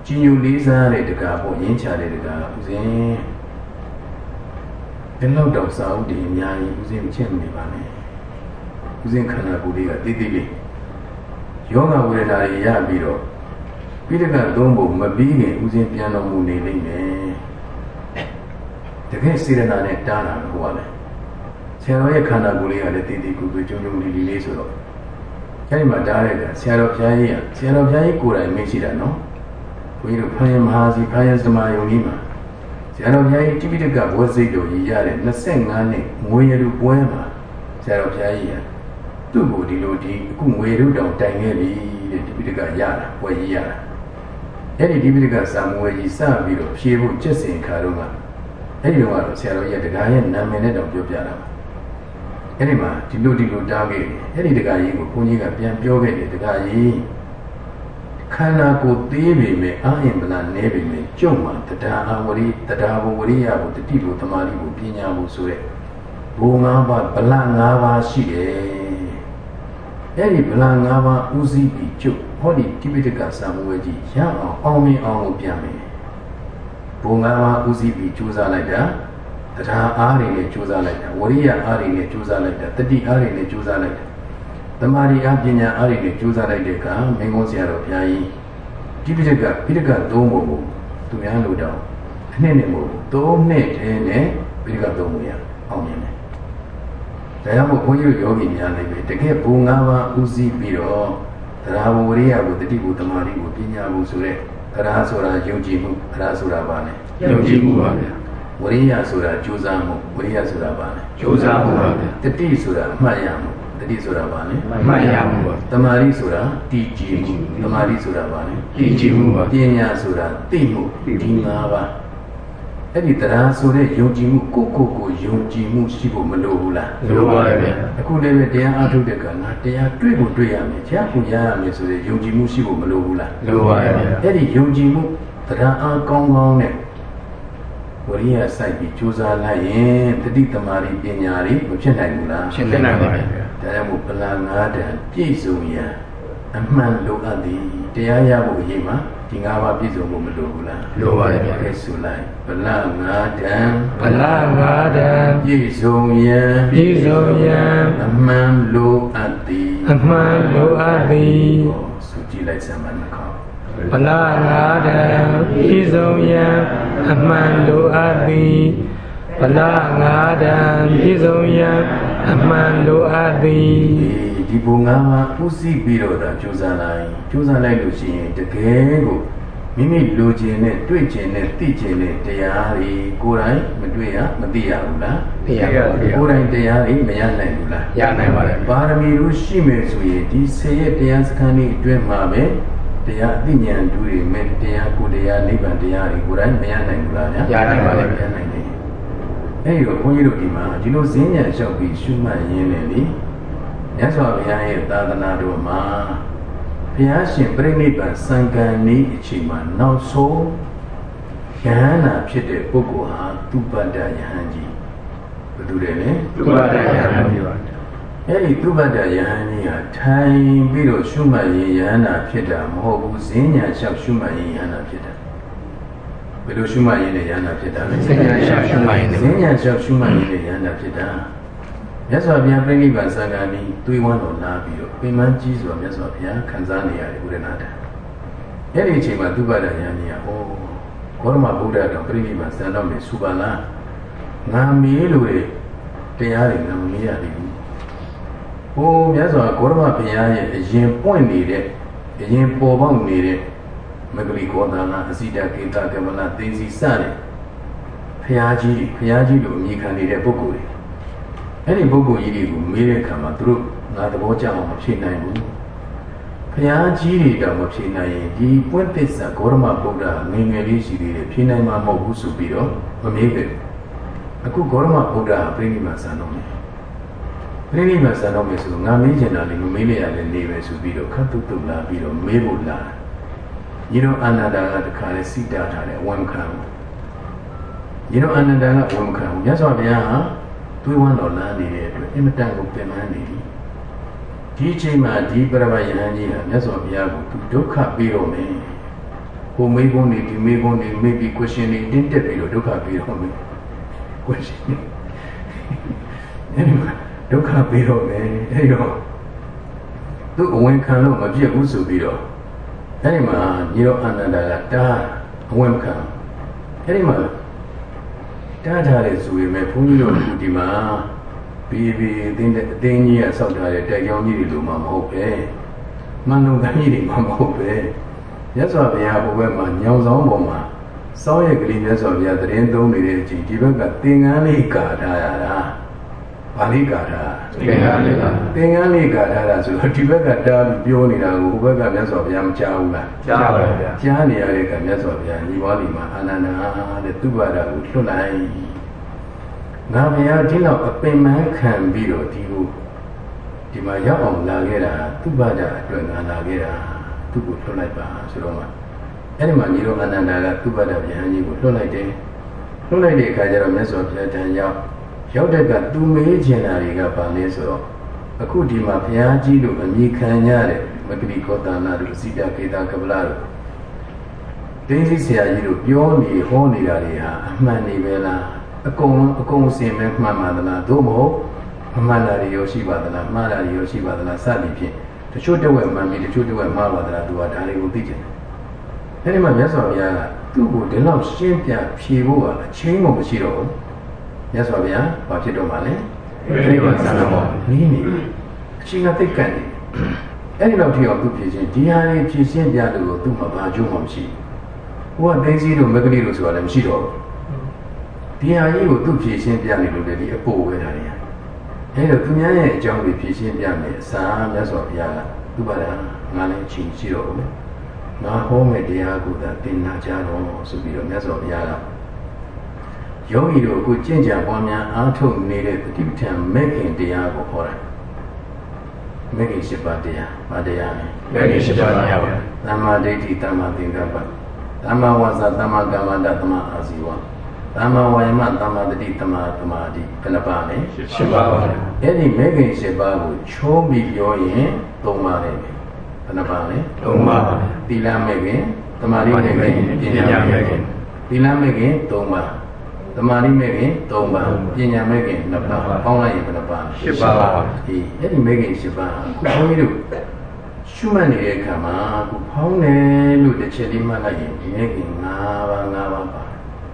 Gino Lisa, the Gabo, Incha, the Gabo, the Lord of Saudi, Yai, Uzim Chimney, Uzim Kanabudia, Didi. Yoga with a Yabiro. Peter Dombo, Mabini, Uzim Piano Muni, the guest sit on a Dana, Huane. Sarah Kanabulia, the Didi could be Junu Liso. Kalima Darega, Sarah Jai Kura, Mechida, no? We will play Mahazi, Payas the Mayonima. Sarah Jai, Tibita, was it, Yare, Naseng, Moyeru Poema, Sarah Jai. Two body lodi, Kumweru down Tangeli, the Tibita Yara, Wayara. Any Tibita somewhere is Savio, she would just in Karuma. Anyone, Sarah Yet the guy and Naminette of Jopjana. Anima, Tiludi Dagi, any the guy who Puniga Pian Pioge, the guy. Kana go baby me, I am the navy me, Joma, the Dawari, the Dawari, with the Tito Tamari, Pina Musure. Bungaba, Balangava, she. Any Balangava, Uzi, Pichu, Holy Tibita Samuaji, Yang, Omi, Omo Piame. Bungava, Uzi, Pichuza like that. That are in a chooser like that. Waria are in a chooser like that. The D are in a chooser like that. The Mari Abdina are in a chooser like the car, Mengosia of Yai. Tibita, Pitaga, Domo, to Yano down. Nenemo, Dom net, Pitaga Domia, Omine. Diamo Koyo Yogi Yanabe, the Gap Bungava, Uzi Biro, Rawaria with the Tibu Tamari, Pina Musure, Rasura, Yojimu, Rasura Bane, Yojimu. Waria Sura, Juzamo, Waria Surabane, Juzamo, the T Sura, Mayamu, the T Surabane, Mayamu, the Mari Sura, Tijimu, the Mari Surabane, Tijimu, Tinya Sura, Timu, Timava. Editara Sura, Yojimu, Koko, Yojimu, Shibu, Malula, I could never dare out of the gun, they are triple Triam, Jakuya, Mr. Yojimu, Shibu, Malula, Eddie Yojimu, that are gone. Waria Saki Chuza Layen, the Ditamari Pinyari, which is Nagula, Diamupalanga, Jisumia, a man look at the Tiaya Yima, Tingawa Pizo Mumula, Loa Sulai, Palanga, Jisumia, a man look at the Suji like someone called. Palangada, Izoya, Amando Adi, Palangada, Izoya, Amando Adi. Dibunga, Pussy Biro, the Juzalai Lucy, the Gego, Mimi Lugine, Twitchine, Teachine, Teari, Kurai, Medria, Madia, Kurai, Teari, Mayana, Yana, Barami Rushime, sweet, say it, Yaskani, Dwemabe. They are Dinian doing Media, Kudea, Nibandia, Guran, Mayana, Yana. Hey, when you look him, you know, Zinia shall be Shuma Yeneli. That's why we are here, Tadanado Ma. Piashi, bring me by Sangani, Ichima, now so. Yana, Pete, Bogoha, Tubada Yahanji. But do they? Tubada Yahanji. Hey, Tubada Yahania, time below Shuma Yana Pita, Mohu Zinia shall Shuma Yana Pita. Below Shuma Yana Pita, Zinia shall Shuma Yana Pita. Yes, I am bringing Basagani, 3-1 or Nabio, Pimanchis or Mesopia, Kanzania, Urenata. Any Chima Tubada Yania, oh, Korma Buddha, bringing Basanam, Subala, Nami, they are in Namia. Oh, yes, I got up here, a gem point needed, a gem poem needed. Magli Kodana, Sida Kita, Gamana, Daisy Sani. Piaji, do Nika need a book. Any book you may come through, not the watch out of China. Piaji, the China, the Puentesa, Gorma Buddha, namely, she did a Pina Mamo Subiro, or maybe. I could Gorma Buddha, bring my son on me. Really, my son of Miss Namijan and Lumilia and Neves would be the Katutula, be the Mabula. You know, another Kalesi data at one crown. You know, another one crown. Yes, or yeah, 2-1 or 90, imitant of the money. Teaching my deeper by Yanji, yes, or Yago, to do cut below me. ဟိုမေးခွန်းတွေဒီမေးခွန်းတွေမေးပြီး question တွေတင်းတက်ပြီးတော့ဒုက္ခပြီးတော့မယ် question အဲ့ဒီမှာဒုက္ခပြီးတော့မယ်အဲ့တော့သူအဝင်ခံလို့မပြည့်ဘူးဆိုပြီးတော့အဲ့ဒီမှာညီတော်အာနန္ဒာကတားအဝင်ခံအဲ့ဒီမှာတားထားတယ်ဆိုရင်ဘုန်းကြီးတို့ကဒီမှာပြီးအတင်းကြီးကဆောက်ထားတဲ့တိုက်ကြောင်းကြီးတွေလိုမှမဟုတ်ပဲမန္တုံကကြီးတွေမှမဟုတ်ပဲမြတ်စွာဘုရားဘုဘက်မှာညောင်ဆောင်ပေါ်မှာစောင်းရက်ကလေးမြတ်စွာဘုရားသတင်းသုံးနေတဲ့အချိန်ဒီဘက်ကသင်္ကန်းလေးကာထားရတာဘာလေးကာထားသင်္ကန်းလေးကာထားတာဆိုတော့ဒီဘက်ကတားပြီးပြောနေတာကိုဟိုဘက်ကမြတ်စွာဘုရားမကြားဘူးလားကြားပါဗျာကြားနေရတဲ့ကမြတ်စွာဘုရားညီဝါလီမှာအာနန္ဒာတဲ့သူ့ဘာသာကိုလွတ်လိုက်ငါဘုရားဒီလောက်အပင်ပန်းခံပြီးတော့ဒီမှာရောက်အောင်လာခဲ့တာသူ့ဘာသာအတွက်ငါလာခဲ့တာသူ့ကိုလွတ်လိုက်ပါဆိုတော့မှအဲ့ဒီမှာညီတော်အာနန္ဒာကသူ့ဘာသာဗျာကြီးကိုလွတ်လိုက်တယ်လွတ်လိုက်တဲ့အခါကျတော့မြတ်စွာဘုရားတန်ရောက်တဲ့ကသူမေးချင်တာတွေကဘာလဲဆိုတော့အခုဒီမှာဘုရားကြီးတို့အမိခံရတဲ့မဂ္ဂလိကောတာနာတို့အစိတကေတာကပလာတို့တင်းစီဆရာကြီးတို့ပြောနေဟောနေတာတွေဟာအမှန်နေပဲလားအကုန်စင်ပဲမှန်ပါသလားသို့မဟုတ်မမှန်တာတွေရောရှိပါသလားမှားတာတွေရောရှိပါသလားစသည်ဖြင့်တချို့တဝက်မှန်ပြီးတချို့တဝက်မှားပါသလားသူကဒါတွေကိုသိချင်တယ်အဲဒီမှာမြတ်စွာဘုရားကသူ့ကိုဒီလောက်ရှင်းပြဖြေဖို့ကအချင်းမှမရှိတော့ဘူးမြတ်စွာဘုရားဘာဖြစ်တော့မှလဲနိဗ္ဗာန်ဆန္ဒပေါ်နည်းနေအချင်းကသိက္ခာနေအဲဒီလောက်ထိအောင်သူဖြေခြင်းဒီဟာတွေဖြေရှင်းပြလို့သူ့မှာဘာကျိုးမှမရှိဘူးဟိုကသိသိတို့မဂ္ဂလိတို့ဆိုတာလည်းမရှိတော့ဘူးဒီဟာကြီးကိုသူ့ဖြေရှင်းပြနေလို့လည်းဒီအပို့ဝဲတာတွေအဲဒါသူများရဲ့အကြောင်းတွေဖြေရှင်းပြမယ်အစာမြတ်စွာဘုရားကသူ့ဘာသာငါလည်းချင်းရှိတော့ဘူးငါဟောမဲ့တရားကိုသာသင်နာကြတော့ဆိုပြီးတော့မြတ်စွာဘုရားကယောဂီတို့ကိုကျင့်ကြံပွားများအားထုတ်နေတဲ့တတိပဋ္ဌာန်မဲ့ခင်တရားကိုဟောတာမဲ့ခင်၈ပါးတရားဘာတရားလဲမဲ့ခင်၈ပါးတရားပါသမ္မာဒိဋ္ဌိသမ္မာသင်္ကပ္ပသမ္မာဝါစာသမ္မာကမ္မန္တသမ္မာအာဇီဝသမ္မာဝါယမသမ္မာတတိသမ္မာသမာဓိဘယ်နှပါလဲ၈ပါးပါအဲ့ဒီမဲ့ခင်၈ပါးကိုချိုးပြီးပြောရင်၃ပါးလေဘယ်နှပါလဲ၃ပါးသီလမဲ့ခင်သမာဓိမဲ့ခင်ပညာမဲ့ခင်သီလမဲ့ခင်၃ပါးသမာဓိမဲ့ခင်၃ပါးပညာမဲ့ခင်၂ပါးပေါင်းလိုက်ရင်ဘယ်နှပါ၈ပါးပါဒီအဲ့ဒီမဲ့ခင်၈ပါးခုဘုန်းကြီးတို့ရှုမှတ်နေတဲ့အခါမှာခုဖောင်းတယ်လို့တစ်ချက်လေးမှတ်လိုက်ရင်ဒီမဲ့ခင်၅ပါးပါ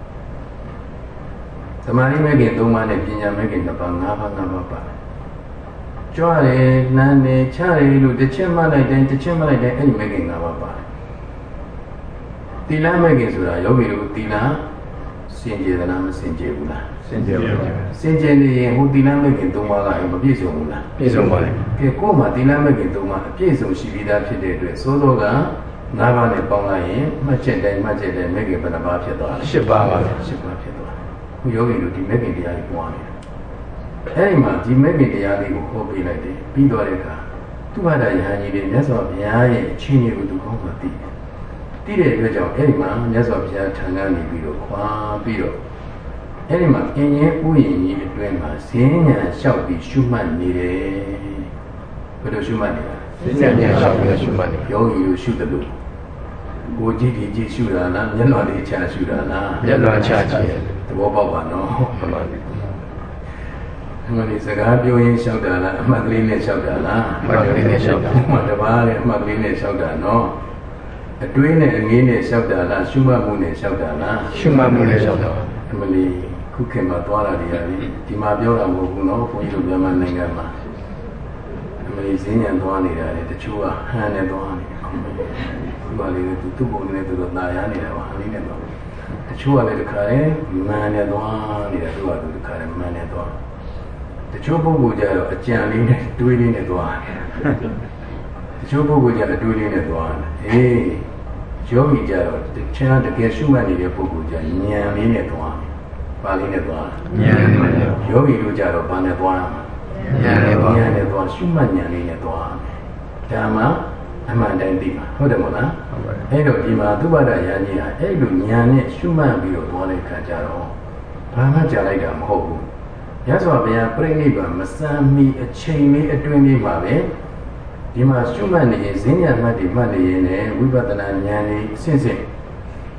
သမာဓိမဲ့ခင်၃ပါးနဲ့ပညာမဲ့ခင်၂ပါး၅ပါးပါကြွားတယ်နမ်းတယ်ချတယ်လို့တစ်ချက်မှတ်လိုက်တယ်တစ်ချက်မှတ်လိုက်တယ်အဲ့ဒီမဲ့ခင်၅ပါးပါတယ်သီလမဲ့ခင်ဆိုတာယောဂီတို့သီလစင်ကြယ်သလားမစင်ကြယ်ဘူးလားစင်ကြယ်ပါဘူးစင်ကြယ်နေရင်ဟိုသီလမဲ့ခင်၃ပါးကမပြည့်စုံဘူးလားပြည့်စုံပါတယ်ကဲကိုယ်မှာသီလမဲ့ခင်၃ပါးအပြည့်စုံရှိပြီးသားဖြစ်တဲ့အတွက်စိုးက၅ပါးနဲ့ပေါင်းလိုက်ရင်မှတ်ချက်တိုင်းမဲ့ခင်ဘယ်နှပါးဖြစ်သွားလဲ၈ပါးပါ၈ပါးဖြစ်သွားခုယောဂီတို့ဒီမဲ့ခင်တရားကိုပွားနေတာအဲဒီမှာဒီမဲ့ခင်တရားလေးကိုဟောပေးလိုက်တယ်ပြီးတော့တဲ့အခါသူ့ဘာသာယဟန်ကြီးတွေမြတ်စွာဘုရားရဲ့အချင်းကြီးကိုသူကောင်းစွာသိတဲ့အတွက်ကြောင့်အဲဒီမှာမြတ်စွာဘုရားထံကနေပြီးတော့ခွာပြီးတော့အဲဒီမှာအင်းရင်ဥယျာဉ်ကြီးအတွင်းမှာဈဉ္ဉံလျှောက်ပြီးရှုမှတ်နေတယ်ဘယ်လိုရှုမှတ်နေတာဈဉ္ဉံလျှောက်ပြီးရှုမှတ်နေယောဂီကိုရှုတယ်လို့ကိုကြည့်ကြည့်ရှုတာလားမျက်နှာလေးချရှုတာလားမျက်နှာချကြည့်သဘောပေါက်ပါနော်မှန်ပါပြီအမှန်ဒီစကားပြောရင်းလျှောက်တာလားအမှတ်ကလေးနဲ့လျှောက်တာလားအမှတ်ကလေးနဲ့လျှောက်တာမှန်တပါးနဲ့အမှတ်ကလေးနဲ့လျှောက်တာနော်အတွင်းနဲ့အငင်းနဲ့လျှောက်တာလားရှုမှတ်မှုနဲ့လျှောက်တာလားရှုမှတ်မှုနဲ့လျှောက်တာအမှန်ဒီခုခေတ်မှာသွားတာတွေရတယ်ဒီမှာပြောတာမဟုတ်ဘူးနော်ဘုန်းကြီးတို့မြန်မာနိုင်ငံမှာအမှန်ဒီဈဉ္ဉံသွားနေတာလေတချို့ကဟန်နဲ့သွားနေတယ်ဒီပါလေသူ့ပုံနဲ့သူတို့တာယာနေတာပါဟန်လေးနဲ့သွားတချို့ကလည်းတခါလေမှန်နဲ့သွားနေတာသူကသူတခါလေမှန်နဲ့သွားတချို့ပုဂ္ဂိုလ်ကြတော့အကြံလေးနဲ့တွေးလေးနဲ့သွားတယ်တချို့ပုဂ္ဂိုလ်ကြအတွေးလေးနဲ့သွားတယ်အေးယောဂီကြတော့တခြားတကယ်ရှုမှတ်နေတဲ့ပုဂ္ဂိုလ်ကြဉာဏ်လေးနဲ့သွားတယ်ပါလေးနဲ့သွားတယ်ဉာဏ်လေးနဲ့ယောဂီတို့ကြတော့ဘာနဲ့သွားဉာဏ်နဲ့သွားရှုမှတ်ဉာဏ်လေးနဲ့သွားတယ်ဒါမှအမှန်တိုင်းသိပါဟုတ်တယ်မဟုတ်လားဟုတ်ပါတယ်အဲ့တော့ဒီမှာသုဘဒယာကြီးဟာအဲ့လိုဉာဏ်နဲ့ရှုမှတ်ပြီးတော့သွားတဲ့အခါကျတော့ဘာမှကြားလိုက်တာမဟုတ်ဘူးရသော်ဘုရားပြိဋိဘံမစမ်းမီအချိန်လေးအတွင်းလေးပါပဲဒီမှာရှုမှတ်နေရင်ဈဉ္ဉံမှတ်တွေမှတ်နေရင်လည်းဝိပဿနာဉာဏ်လေးအစဉ်စဉ်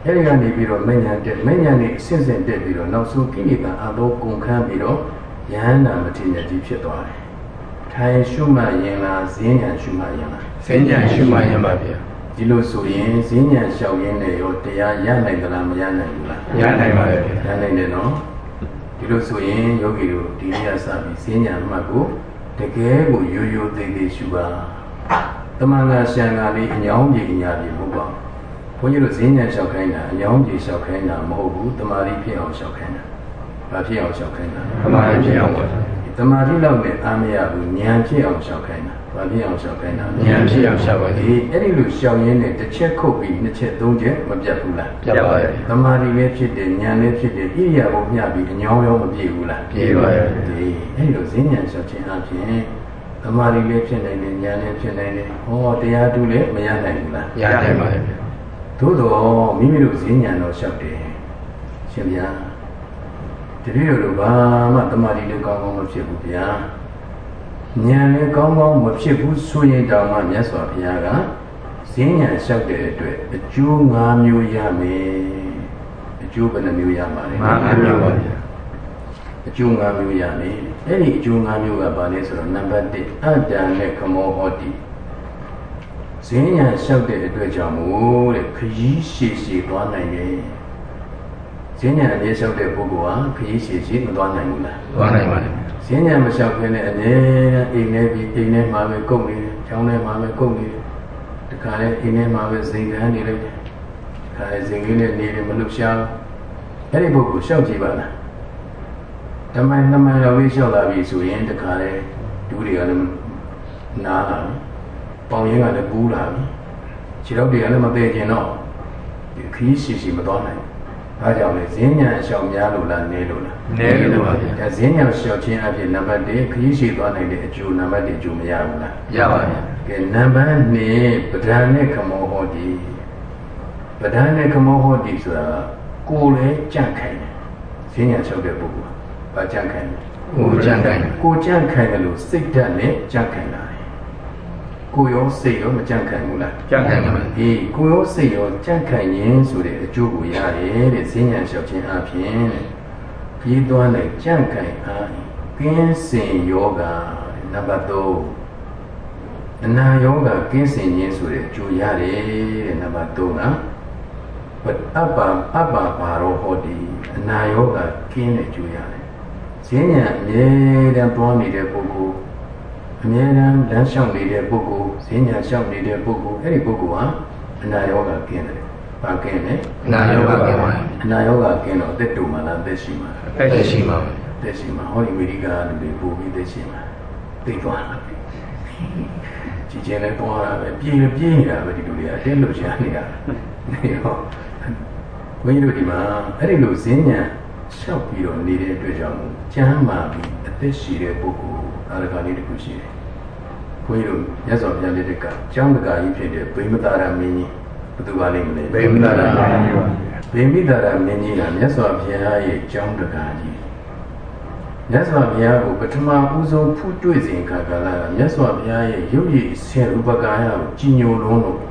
အဲ့ဒီကနေပြီးတော့မဉ္ဇဉ်တက်မဉ္ဇဉ်နဲ့ဆင့်ဆင့်တက်ပြီးတော့နောက်ဆုံးကိလေသာအသောကုန်ခန်းပြီးတော့ယဟန္တာမထေရကြီးဖြစ်သွားတယ်။ထိုင်ရှုမှတ်ရင်လားဈဉ္ဉံရှုမှတ်ရင်လားဈဉ္ဉံရှုမှတ်ရင်ပါဗျာဒီလိုဆိုရင်ဈဉ္ဉံလျှောက်ရင်းနဲ့ရောတရားရနိုင်သလားမရနိုင်ဘူးလားရနိုင်ပါဗျာရနိုင်တယ်နော်ဒီလိုဆိုရင်ယောဂီတို့ဒီနေ့စပြီးဈဉ္ဉံမှတ်ကိုတကယ်ကိုရိုးရိုးသေးသေးရှုပါတမန်တော်ရှံကလေးအညောင်းကြီးအညာကြီးမဟုတ်ပါဘူးဘုန်းကြီးတို့ဈဉ္ဉံလျှောက်ခိုင်းတာအညောင်းကြီးလျှောက်ခိုင်းတာမဟုတ်ဘူးတမာတိဖြစ်အောင်လျှောက်ခိုင်းတာဘာဖြစ်အောင်လျှောက်ခိုင်းတာတမာတိဖြစ်အောင်ပါတမာတိလောက်နဲ့အားမရဘူးဉာဏ်ဖြစ်အောင်လျှောက်ခိုင်းတာဘာဖြစ်အောင်လျှောက်ခိုင်းတာဉာဏ်ဖြစ်အောင်လျှောက်ပါဒီအဲ့ဒီလိုလျှောက်ရင်းနဲ့တစ်ချက်ခုတ်ပြီးနှစ်ချက်သုံးချက်မပြတ်ဘူးလားပြတ်ပါရဲ့တမာတိလည်းဖြစ်တယ်ဉာဏ်လည်းဖြစ်တယ်ဣရိယာပုမျှပြီးအညောင်းရောမပြည့်ဘူးလားပြည့်ပါရဲ့ဒီအဲ့ဒီလိုဈဉ္ဉံလျှောက်ခြင်းအပြင်တမာတိလည်းဖြစ်နိုင်တယ်ဉာဏ်လည်းဖြစ်နိုင်တယ်ဟောတရားတူလည်းမရနိုင်ဘူးလားရနိုင်ပါရဲ့သို့တော့မိမိတို့ဈဉ္ဉံတော့လျှောက်တယ်ရှင်ဗျာတတိယလိုဘာမှတမာတိလည်းကောင်းကောင်းမဖြစ်ဘူးဗျာဉာဏ်လည်းကောင်းကောင်းမဖြစ်ဘူးဆိုရင်တောင်မှမြတ်စွာဘုရားကဈဉ္ဉံလျှောက်တဲ့အတွက်အကျိုး၅မျိုးရမယ်အကျိုးဘယ်နှမျိုးရမှာလဲ၅မျိုးပါဗျာအကျိုး၅မျိုးရမယ်အဲ့ဒီအကျိုး၅မျိုးကဘာလဲဆိုတော့နံပါတ်1အတ္တနဲ့ခမောဟောတိဈဉ္ဉံလျှောက်တဲ့အတွက်ကြောင့်မို့တဲ့ခရီးရှည်ရှည်သွားနိုင်တယ်ဈဉ္ဉံအမြဲလျှောက်တဲ့ပုဂ္ဂိုလ်ဟာခရီးရှည်ရှည်မသွားနိုင်ဘူးလားသွားနိုင်ပါတယ်ဈဉ္ဉံမလျှောက်ခင်နဲ့အမြဲအိမ်ထဲပြီးအိမ်ထဲမှာပဲကုန်နေတယ်ကျောင်းထဲမှာပဲကုန်နေတယ်တခါလဲအိမ်ထဲမှာပဲဇိမ်ခံနေတယ်တခါလဲဇိမ်လေးနဲ့နေတယ်မလှုပ်ရှားအဲ့ဒီပုဂ္ဂိုလ်လျှောက်ကြည့်ပါလားဓမ္မနှမတော်လေးလျှောက်လာပြီဆိုရင်တခါလဲဒူးတွေကလည်းနားလာပြီပေါင်ရင်းကလည်းပူးလာပြီခြေထောက်တွေကလည်းမသေးကျင်တော့ဒီခရီးရှည်ရှည်မသွားနိုင်ဒါကြောင့်လေဈဉ္ဉံအလျှောက်များလို့လားနည်းလို့လားနည်းလို့ပါဗျာဒါဈဉ္ဉံလျှောက်ခြင်းအပြင်နံပါတ်1ခရီးရှည်သွားနိုင်တဲ့အကျိုးနံပါတ်2အကျိုးမရဘူးလားရပါဗျာကဲနံပါတ်2ပဒံနဲ့ခမောဟောတိပဒံနဲ့ခမောဟောတိဆိုတာကိုယ်လည်းကြန့်ခိုင်တယ်ဈဉ္ဉံလျှောက်တဲ့ပုဂ္ဂိုလ်ကဘာကြန့်ခိုင်လဲကိုယ်ကြန့်ခိုင်ကိုကြန့်ခိုင်တယ်လို့စိတ်ဓာတ်နဲ့ကြန့်ခိုင်တာကိုရောစိတ်ရောမကြန့်ခိုင်ဘူးလားကြန့်ခိုင်ပါမယ်ဒီကိုရောစိတ်ရောကြန့်ခိုင်ခြင်းဆိုတဲ့အကျိုးကိုရတယ်တဲ့ဈဉ္ဉံလျှောက်ခြင်းအပြင်တဲ့ပြီးသွားတဲ့ကြန့်ခိုင်အားကင်းစင်ယောဂနံပါတ်3အနာယောဂကင်းစင်ခြင်းဆိုတဲ့အကျိုးရတယ်တဲ့နံပါတ်3ကအပ္ပါပါရောဟောတိအနာယောဂကင်းတဲ့အကျိုးရတယ်ဈဉ္ဉံအမြဲတမ်းတွန်းနေတဲ့ပုဂ္ဂိုလ်အမြဲတမ်းလမ်းလျှောက်နေတဲ့ပုဂ္ဂိုလ်ဈဉ္ဉံလျှောက်နေတဲ့ပုဂ္ဂိုလ်အဲ့ဒီပုဂ္ဂိုလ်ဟာအနာယောဂကင်းတယ်။ဘာကင်းလဲ။အနာယောဂကင်းပါတယ်။အနာယောဂကင်းတော့အသက်တူမှလားအသက်ရှိမှလား။အသက်ရှိမှပါ။အသက်ရှိမှဟောဒီအမေရိကန်လူတွေပို့ပြီးသက်ရှိမှသိသွားတာ။ကြည်ကျင်လည်းသွားတာပဲပြေးနေတာပဲဒီလူတွေအတင်းလို့ရှာနေတာ။နေတော့ဘုန်းကြီးတို့ဒီမှာအဲ့ဒီလိုဈဉ္ဉံလျှောက်ပြီးတော့နေတဲ့အတွက်ကြောင့်ကျမ်းမာပြီးအသက်ရှိတဲ့ပုဂ္ဂိုလ်အာရကလေးတစ်ခုရှိတယ်။ဘုန်းကြီးတို့မြတ်စွာဘုရားလက်ထက်ကကျောင်းတကာကြီးဖြစ်တဲ့ဗိမသာရမင်းကြီးဘယ်သူပါလိမ့်မလဲဗိမသာရမင်းကြီးပါဗိမိသာရမင်းကြီးကမြတ်စွာဘုရားရဲ့ကျောင်းတကာကြီးမြတ်စွာဘုရားကိုပထမဦးဆုံးဖူးတွေ့စဉ်ခါကာလကမြတ်စွာဘုရားရဲ့ရုပ်ရည်ဆင်ဥပကာယကိုကြီးညိုလုံးလို့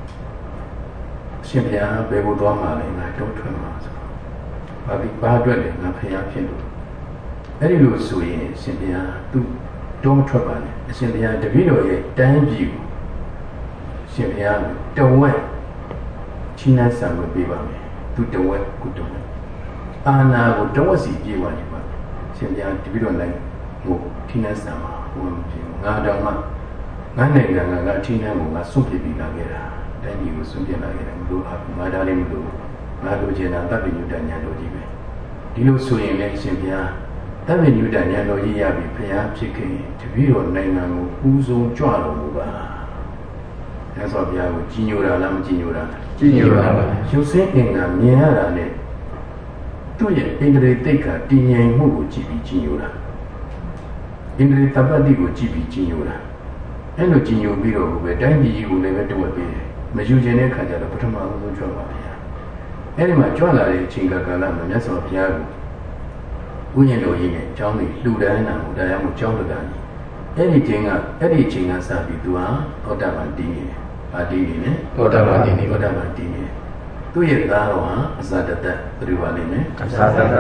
ရှင်ဘုရားဘယ်ကိုသွားမှလဲငါတော့ထွက်မှာဆိုဘာအတွက်လဲငါဘုရားဖြစ်လို့အဲ့ဒီလိုဆိုရင်ရှင်ဘုရားသူတော့မထွက်ပါနဲ့အရှင်ဘုရားတပည့်တော်ရဲ့တန်းပြည်ကိုရှင်ဘုရားတဝက်ချင်းနဲ့ဆံလို့ပြပါမယ်သူတဝက်ကုတဝက်အာနာကိုတဝက်စီပြေးသွားတယ်ပါရှင်ဘုရားတပည့်တော်လိုက်ဟိုချင်းနဲ့ဆံမှာဟိုငါတော်မှငါနိုင်ငံကချင်းနဲ့ကိုငါစွန့်ပြပြီးလာခဲ့တာတိုင်းပြည်ကိုစွန့်ပြလာခဲ့တယ်မလို့ငါဒါလေးမလို့ငါတို့ကျင်တာတပ်ပိညုတညာတော်ကြီးပဲဒီလိုဆိုရင်လည်းရှင်ဘုရားတပ်ပိညုတညာတော်ကြီးရပြီဘုရားဖြစ်ခင်တပည့်တော်နိုင်ငံကိုပူဇော်ကြွတော်မူပါမြတ်စွာဘုရားကိုကြီးညိုတာလားမကြီးညိုတာကြီးညိုတာပါရုပ်ဆင်းအင်္ဂါမြင်ရတာနဲ့သူ့ရဲ့ဣန္ဒြေတိတ်္ခာတည်ငြိမ်မှုကိုကြည့်ပြီးကြီးညိုတာဣန္ဒြေတပ္ပတ္တိကိုကြည့်ပြီးကြီးညိုတာအဲ့လိုကြီးညိုပြီးတော့ပဲတိုင်းပြည်ကြီးကိုလည်းပဲတဝက်ပေးတယ်မယူခြင်းတဲ့ခါကျတော့ပထမဆုံးကြွပါဗျာအဲ့ဒီမှာကြွလာတဲ့အချိန်ကာလမှာမြတ်စွာဘုရားကိုဥယျာဉ်တော်ကြီးနဲ့ကျောင်းကြီးလှူဒန်းတာကိုတရားမှုကျောင်းတကာကြီးအဲ့ဒီချိန်ကစပြီးသူဟာသောတာပန်တည်နေတယ်။ဗာတည်နေတယ်သောတာပန်တည်နေသောတာပန်တည်နေတယ်။သူ့ရဲ့သားတော်ဟာအဇာတတသူပါလိမ့်မယ်အဇာတတ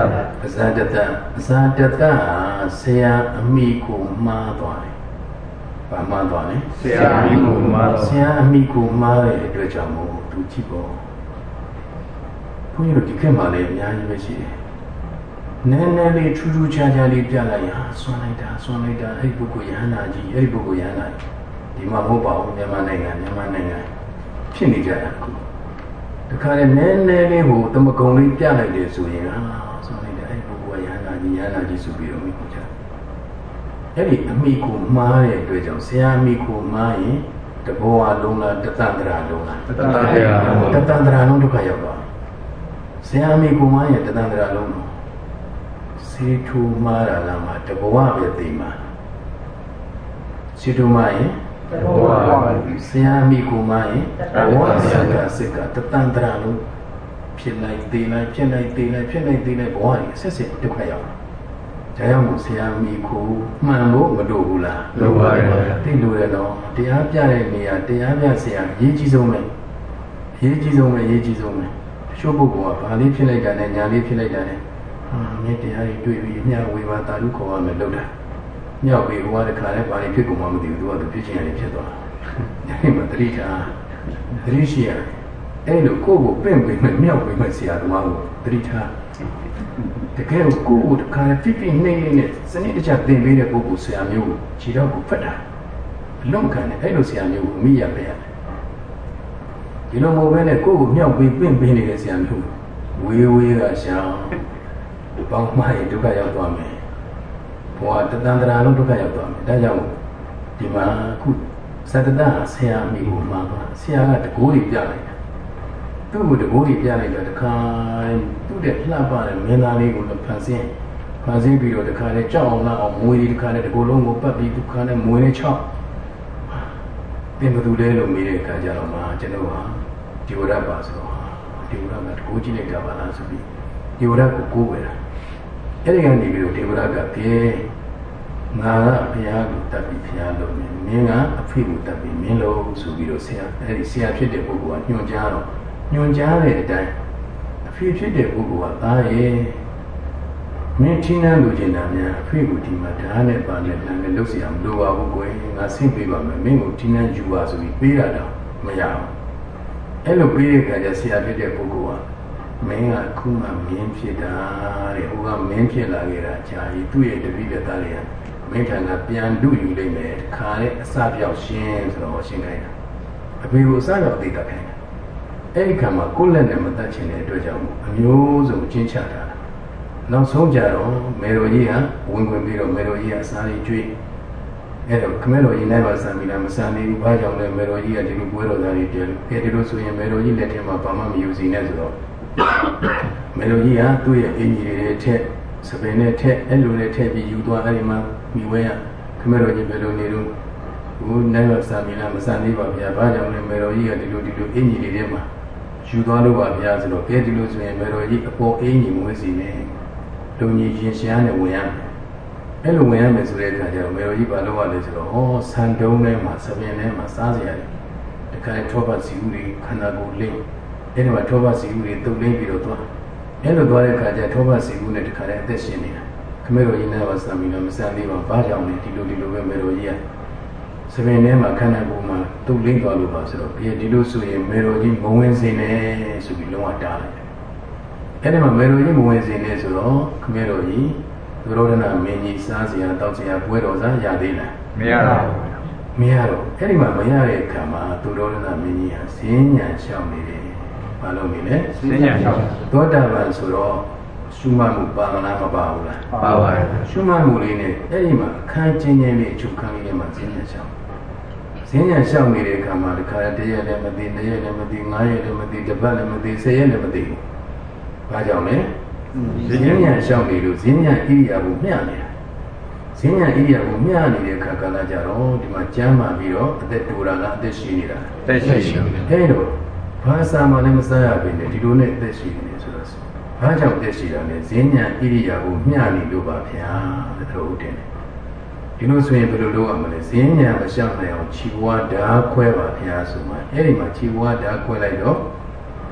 ဆရာအမိကိုမှားသွားတယ်ဘာမှားသွားလဲဆရာအမိကိုမှားတဲ့အတွက်ကြောင့်မို့သူကြည့်ပေါ့ဘုန်းကြီးတို့ဒီခေတ်မှာလည်းအများကြီးပဲရှိတယ်နည်းနည်းလေးထူးထူးခြားခြားလေးပြလိုက်ဟာဆွမ်းလိုက်တာအဲ့ဒီပုဂ္ဂိုလ်ယဟနာကြီးဒီမှာမဟုတ်ပါဘူးမြန်မာနိုင်ငံဖြစ်နေကြတာအခုတခါလေနည်းနည်းလေးဟိုတမကုံလေးပြလိုက်တယ်ဆိုရင်ဆွမ်းလိုက်တာအဲ့ဒီပုဂ္ဂိုလ်ယဟနာကြီးဆိုပြီးတော့မိကိုကြအဲ့ဒီအမိကိုမှားတဲ့အတွက်ကြောင့်ဆရာအမိကိုမှားရင်တဘောအလုံးလားတသန္တရာလုံးလားတသန္တရာလုံးဒုက္ခရောက်သွားဆရာအမိကိုမှားရင်တသန္တရာလုံးတော့စေထူမှားတာလားမှာတဘောပဲသိမှာစေထူမှားရင်တဘောဆရာအမိကိုမှားရင်တဘောဆရာစိတ်ကတသန္တရာလုံးဖြစ်လိုက်သေးလိုက်ဘဝကြီးဆက်ဆက်ဒုက္ခရောက်ဒါကြောင့်မို့ဆရာမီကိုမှန်ဖို့မလိုဘူးလားလိုပါတယ်သိလို့ရတော့တရားပြတဲ့နေရာတရားပြဆရာရေးကြီးဆုံးပဲတချို့ပုဂ္ဂိုလ်ကဘာလေးဖြစ်လိုက်တာနဲ့ညာလေးဖြစ်လိုက်တာနဲ့မင်းတရားတွေတွေ့ပြီးညဝေဘာတာလူခေါ်ရမယ်လို့တာညောက်ပြီးဟိုကတခါလဲဘာလေးဖြစ်ကုန်မှမသိဘူးသူကဖြစ်ချင်ရတယ်ဖြစ်သွားတယ်ဒီမှာတတိရှိရအဲ့လိုကိုယ့်ကိုပင့်ပြီးမှမြောက်ပြီးမှဆရာသမားကိုတတိထားတကယ်ကိုယ့်ကိုတခါပြပြနေနေစနစ်တကျသင်ပေးတဲ့ပုဂ္ဂိုလ်ဆရာမျိုးကိုခြေတော့ကိုဖတ်တာအလုံးခံတယ်အဲ့လိုဆရာမျိုးကိုအမိရပဲရတယ်ဒီလိုမဟုတ်ဘဲနဲ့ကိုယ့်ကိုမြောက်ပြီးပင့်ပေးနေတဲ့ဆရာမျိုးဝေးကရှောင်းပေါင်းမှရင်ဒုက္ခရောက်သွားမယ်ဘဝတသန္တရာလုံးဒုက္ခရောက်သွားမယ်ဒါကြောင့်ဒီမှာခုသတ္တဆရာမိကိုမှာပါဆရာကတကိုးတွေပြလိုက်တယ်သူ့ကိုတကိုးကြီးပြလိုက်တော့တခါသူ့တဲ့လှပတဲ့မင်းသားလေးကိုဖန်ဆင်းပြီးတော့တခါလဲကြောက်အောင်လာအောင်မွေးလေးတခါလဲတကိုယ်လုံးကိုပတ်ပြီးတခါလဲမွေးလေးချောက်တင်ဘသူလဲလို့မေးတဲ့အခါကျတော့မှကျွန်တော်ဟာဒီဝရပါဆိုတော့ဒီဝရကတကိုးကြည့်လိုက်တာပါလားဆိုပြီးဒီဝရကိုကိုးဝယ်တာအဲ့ဒီကနေပြီးတော့ဒီဝရကပြေငါကဘုရားကိုတတ်ပြီးဘုရားလို့မင်းကအဖေကိုတတ်ပြီးမင်းလို့ဆိုပြီးတော့ဆရာဖြစ်တဲ့ပုဂ္ဂိုလ်ကညွှန်ကြားတဲ့အတိုင်းအဖေဖြစ်တဲ့ပုဂ္ဂိုလ်ကသားရဲ့မင်းချင်းနှံလို့ကျင်တာများအဖေကိုဒီမှာဓာတ်နဲ့ပါနဲ့လမ်းနဲ့လှုပ်เสียမလိုပါဘူးကွယ်ငါဆင့်ပေးပါမယ်မင်းကိုချင်းနှံယူပါဆိုပြီးပေးတာတော့မရဘူးအဲ့လိုပေးတဲ့အခါကျဆရာဖြစ်တဲ့ပုဂ္ဂိုလ်ကမင်းကခုမှမင်းဖြစ်တာတဲ့ဟိုကမင်းဖြစ်လာခဲ့တာကြာကြီးသူ့ရဲ့တပည့်တဲ့သားတွေကမင်းထံကပြန်လူယူလိုက်မယ်တခါနဲ့အစပြောက်ရှင်းဆိုတော့ရှင်းခိုင်းတာအဖေကိုအစပြောက်သိတာခိုင်းတာအဲ့ဒီခါမှာကိုယ်လက်နဲ့မတတ်ချင်တဲ့အတွက်ကြောင့်အမျိုးစုံကျင်းချတာနောက်ဆုံးကြတော့မေတော်ကြီးကဝင်ခွင့်ပြီးတော့မေတော်ကြီးကအစာလေးကျွေးအဲ့တော့ခမဲတော်ကြီးနိုင်ပါစံမိလားမစံနေဘူးဘာကြောင့်လဲမေတော်ကြီးကဒီလိုပွဲတော်သားတွေတယ်လို့ဒီလိုဆိုရင်မေတော်ကြီးလက်ထဲမှာဘာမှမယူစီနဲ့ဆိုတော့မေတော်ကြီးကသူ့ရဲ့အင်ကြီးတွေထက်စပင်နဲ့ထက်အဲ့လိုနဲ့ထက်ပြီးယူသွားအဲ့ဒီမှာမိဝဲရခမဲတော်ကြီးဘယ်လိုနေလို့ဟိုနိုင်ပါစံမိလားမစံနေပါဗျာဘာကြောင့်လဲမေတော်ကြီးကဒီလိုအင်ကြီးတွေထဲမှာယူသွားလို့ပါဗျာဆိုတော့ကဲဒီလိုဆိုရင်မေတော်ကြီးအပေါ်အင်းကြီးမွေးစီနေလူကြီးရင်ရှားနဲ့ဝင်ရမယ်အဲ့လိုဝင်ရမယ်ဆိုတဲ့အခါကျတော့မေတော်ကြီးဘာလုပ်ရလဲဆိုတော့ဆန်တုံးထဲမှာစပင်ထဲမှာစားစရာတွေတခါထောပတ်စီဦးတွေခန္ဓာကိုယ်လေးအဲ့ဒီမှာထောပတ်စီဦးတွေတုပ်လင်းပြီးတော့သွားအဲ့လိုသွားတဲ့အခါကျထောပတ်စီဦးနဲ့တခါတည်းအသက်ရှင်နေတာခမေတော်ကြီးနဲ့ပါစံပြီးတော့မစံသေးပါဘာကြောင့်လဲဒီလိုပဲမေတော်ကြီးကစပင်ထဲမှာခန္ဓာကိုယ်မှာတုပ်လင်းသွားလို့ပါဆိုတော့ဒီလိုဆိုရင်မေတော်ကြီးမဝင်စေနဲ့ဆိုပြီးလုံးဝတားလိုက်တယ်အဲ့ဒီမှာမေတော်ကြီးမဝင်စေနဲ့ဆိုတော့ခမေတော်ကြီးသရောဒနာမင်းကြီးစားစရာတောက်စရာပွဲတော်စားရသေးလားမရတော့မရတော့အဲ့ဒီမှာမရတဲ့အခါမှာသရောဒနာမင်းကြီးဟာဈဉ္ညာရှောင်နေတယ်ဘာလို့နေလဲဈဉ္ညာရှောင်သောတာပန်ဆိုတော့ရှုမှတ်မှုပါမလားမပါဘူးလားပါပါတယ်ရှုမှတ်မှုလေးနဲ့အဲ့ဒီမှာအခန်းချင်းချင်းလေးချုပ်ခန်းလေးမှာဈဉ္ညာရှောင်ဈဉ္ညာရှောင်နေတဲ့အခါမှာတခါတည်းရက်လည်းမသိနှစ်ရက်လည်းမသိ၅ရက်လည်းမသိတစ်ပတ်လည်းမသိ10ရက်လည်းမသိဘူးဘာကြောင့်လဲဈဉ္ညာရှောင်နေလို့ဈဉ္ညာဣရိယာပုမျှနေတာဈဉ္ညာဣရိယာပုမျှနေတဲ့အခါကလည်းကြတော့ဒီမှာကျမ်းမာပြီးတော့အသက်တူတာကအသက်ရှိနေတာအသက်ရှိအဲ့တော့ဘာသာမှလည်းမစားရပေနဲ့ဒီလိုနဲ့အသက်ရှိနေဆိုတော့ဘာကြောင့်အသက်ရှိတာလဲဈဉ္ညာဣရိယာပုမျှနေလို့ပါဗျာတဲ့တို့တင်တယ်ဒီလိုဆိုရင်ဘယ်လိုလုပ်ရမလဲဈဉ္ညာမရှောင်နိုင်အောင်ခြေဝါးဓာခွဲပါဗျာဆိုမှအဲ့ဒီမှာခြေဝါးဓာခွဲလိုက်တော့